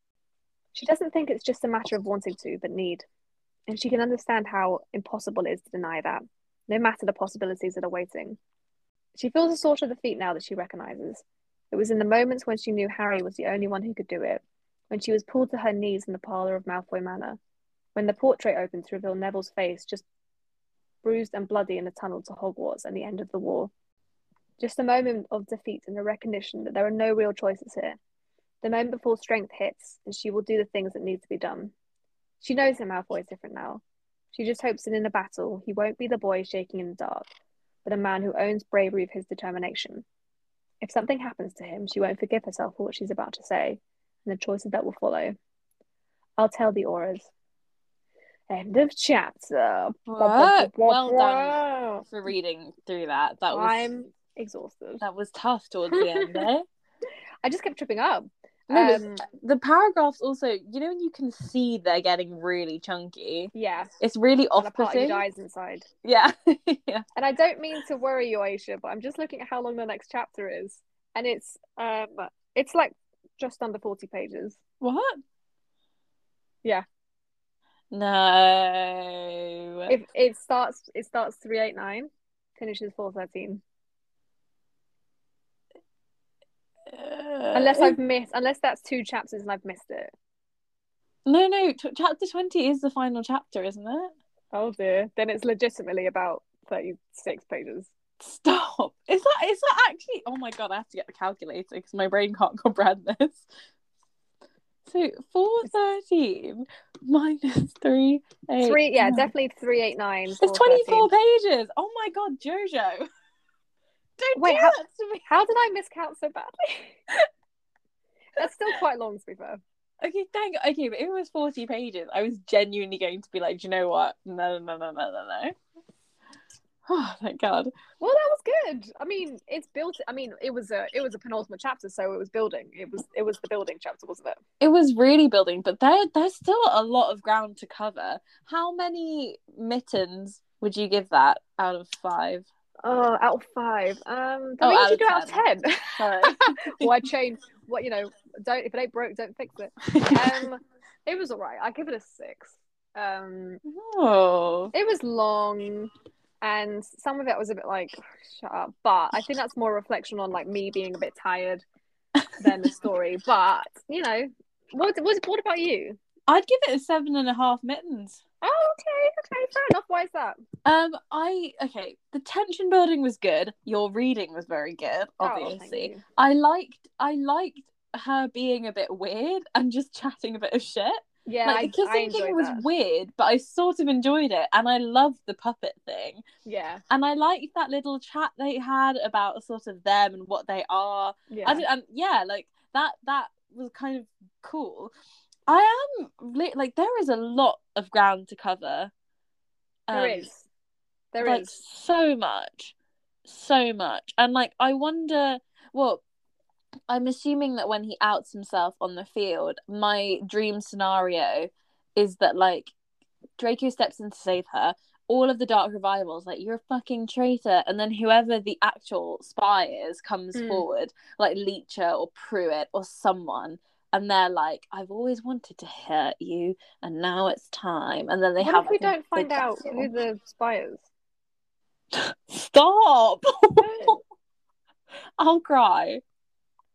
She doesn't think it's just a matter of wanting to, but need. And she can understand how impossible it is to deny that, no matter the possibilities that are waiting. She feels a sort of defeat now that she recognises. It was in the moments when she knew Harry was the only one who could do it, when she was pulled to her knees in the parlour of Malfoy Manor, when the portrait opened to reveal Neville's face just bruised and bloody in the tunnel to Hogwarts at the end of the war. Just a moment of defeat and a recognition that there are no real choices here. The moment before strength hits, and she will do the things that need to be done. She knows that Malfoy is different now. She just hopes that in a battle, he won't be the boy shaking in the dark, but a man who owns bravery of his determination. If something happens to him, she won't forgive herself for what she's about to say, and the choices that will follow. I'll tell the Aurors. End of chapter. What? Well done for reading through that. That was I'm exhausted. That was tough towards the end, eh? I just kept tripping up. No, um, the paragraphs also, you know, when you can see they're getting really chunky. Yeah. It's really and a part of you off-putting. dies inside. Yeah. Yeah. And I don't mean to worry you, Aisha, but I'm just looking at how long the next chapter is, and it's um, it's like just under forty pages. What? Yeah. No. If it starts, it starts three eighty-nine, finishes four thirteen. Uh, unless I've missed, unless that's two chapters and I've missed it. No, no. T- chapter twenty is the final chapter, isn't it? Oh dear. Then it's legitimately about thirty-six pages. Stop. Is that is that actually? Oh my god! I have to get the calculator because my brain can't comprehend this. So four thirteen minus three eight. Three, yeah, nine. definitely three eight nine. It's twenty-four pages. Oh my god, Jojo! Don't Wait, do how, that to me. How did I miscount so badly? That's still quite long, to be fair. Okay, thank. Okay, but if it was forty pages, I was genuinely going to be like, do you know what? No, no, no, no, no, no. Oh, thank God. Well, that was good. I mean, it's built. I mean, it was a it was a penultimate chapter, so it was building. It was it was the building chapter, wasn't it? It was really building, but there there's still a lot of ground to cover. How many mittens would you give that out of five? Oh, out of five. Um, oh, out out you of do out of ten. Sorry. Why change? What you know? Don't if it ain't broke, don't fix it. Um, it was alright. I give it a six. Um, oh, it was long, and some of it was a bit like shut up. But I think that's more a reflection on like me being a bit tired than the story. But you know, what what what about you? I'd give it a seven and a half mittens. Oh, okay, okay, fair enough. Why is that? Um, I okay. The tension building was good. Your reading was very good. Obviously, oh, I liked. I liked her being a bit weird and just chatting a bit of shit. Yeah, like the I, I kissing thing was that. weird, but I sort of enjoyed it, and I loved the puppet thing. Yeah, and I liked that little chat they had about sort of them and what they are. Yeah, I did, and yeah, like that. That was kind of cool. I am like there is a lot of ground to cover. Um, there is. There like, is so much, so much, and like I wonder. Well, I'm assuming that when he outs himself on the field, my dream scenario is that like Draco steps in to save her. All of the Dark Revivals, like, you're a fucking traitor, and then whoever the actual spy is comes mm. forward, like Leecher or Pruitt or someone. And they're like, I've always wanted to hurt you, and now it's time. And then they what have. What if we don't find out battle. who the spy is? Stop! I'll cry.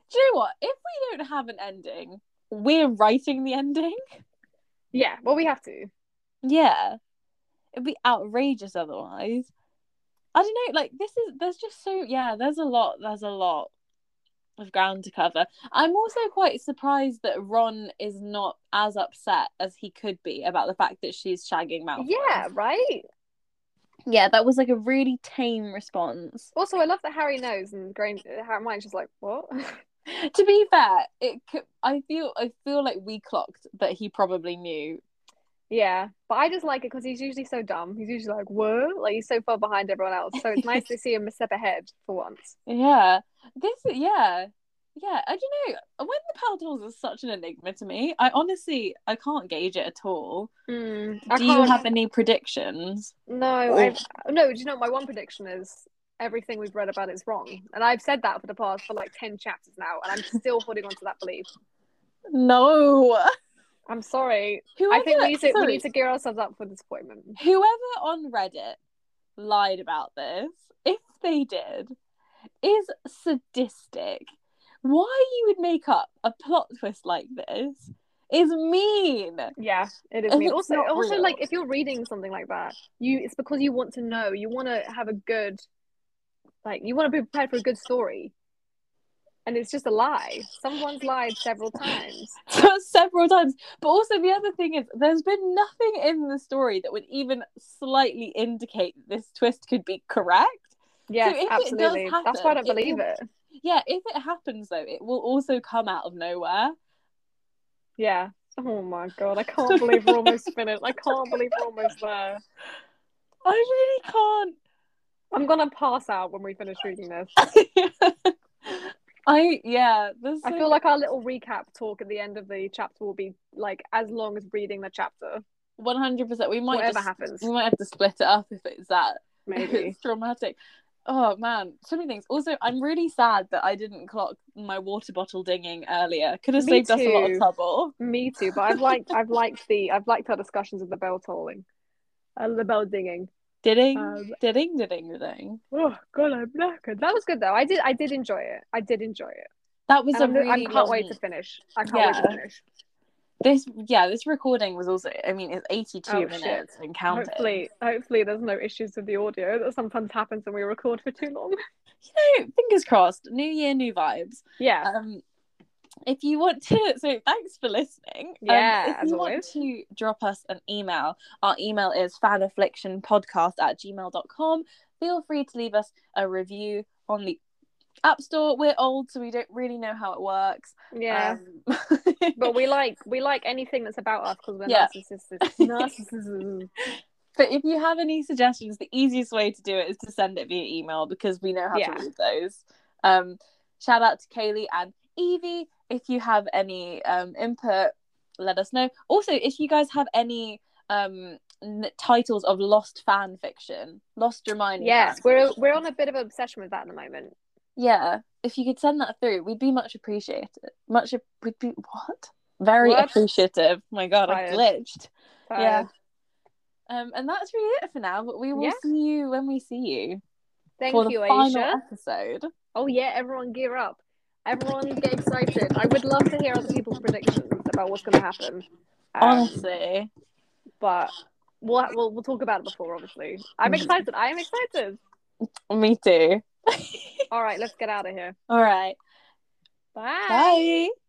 Do you know what? If we don't have an ending, we're writing the ending. Yeah, well, we have to. Yeah. It'd be outrageous otherwise. I don't know, like, this is, there's just so, yeah, there's a lot, there's a lot of ground to cover. I'm also quite surprised that Ron is not as upset as he could be about the fact that she's shagging Malfoy. Yeah, right? Yeah, that was like a really tame response. Also, I love that Harry knows, and Granger, Hermione's just like, what? To be fair, it could, I feel I feel like we clocked that he probably knew. Yeah, but I just like it because he's usually so dumb. He's usually like, what? Like, he's so far behind everyone else. So it's nice to see him a step ahead for once. Yeah. This, yeah. Yeah, I don't know. When the Palatals is such an enigma to me. I honestly, I can't gauge it at all. Mm, Do you have any predictions? No, I've no. Do you know what my one prediction is? Everything we've read about is wrong, and I've said that for the past for like ten chapters now, and I'm still holding on to that belief. No, I'm sorry. Whoever, I think we need to sorry. we need to gear ourselves up for disappointment. Whoever on Reddit lied about this, if they did, is sadistic. Why you would make up a plot twist like this is mean. Yeah, it is And mean. it's Also, not also real. like if you're reading something like that, you it's because you want to know. You want to have a good, like you want to be prepared for a good story. And it's just a lie. Someone's lied several times. Several times. But also the other thing is there's been nothing in the story that would even slightly indicate that this twist could be correct. Yes, so if absolutely. It does happen, that's why I don't it believe will, it. Yeah, if it happens though, it will also come out of nowhere. Yeah. Oh my god, I can't believe we're almost finished. I can't believe we're almost there. I really can't. I'm gonna pass out when we finish reading this. I yeah. This I feel like our little recap talk at the end of the chapter will be like as long as reading the chapter. One hundred percent. We might whatever just, happens. We might have to split it up if it's that. Maybe it's traumatic. Oh man, so many things. Also, I'm really sad that I didn't clock my water bottle dinging earlier. Could have Me saved us a lot too. of trouble. Me too. But I've liked I've liked the I've liked our discussions of the bell tolling, and the bell dinging. Ding, um, ding, ding, ding. Oh god, I'm knackered. That was good though. I did I did enjoy it. I did enjoy it. That was and a I'm, really. I can't long... wait to finish. I can't yeah. wait to finish. This yeah, this recording was also. I mean, it's eighty-two oh, minutes shit. and counting. Hopefully, hopefully there's no issues with the audio that sometimes happens when we record for too long. You know, fingers crossed. New year, new vibes. Yeah. Um, if you want to, so thanks for listening. Yeah, um, if as you always. want to drop us an email, our email is fanafflictionpodcast at gmail dot com. Feel free to leave us a review on the App Store. We're old, so we don't really know how it works. Yeah. Um... but we like we like anything that's about us because we're yeah. narcissists. Narcissists. But if you have any suggestions, the easiest way to do it is to send it via email because we know how yeah. to read those. Um, shout out to Kaylee and Evie. If you have any um, input, let us know. Also, if you guys have any um, n- titles of lost fan fiction, lost Hermione. Yes, we're we're on a bit of an obsession with that at the moment. Yeah, if you could send that through, we'd be much appreciated. Much, we'd be what? Very what? appreciative. Oh my god, Tired. I glitched. Tired. Yeah. Um, and that's really it for now. But we will yeah. see you when we see you. Thank for the you, final Aisha. episode. Oh yeah, everyone gear up. Everyone get excited. I would love to hear other people's predictions about what's going to happen. Um, Honestly. But we'll, we'll we'll talk about it before, obviously. I'm excited. I am excited. Me too. All right, let's get out of here. All right. Bye. Bye.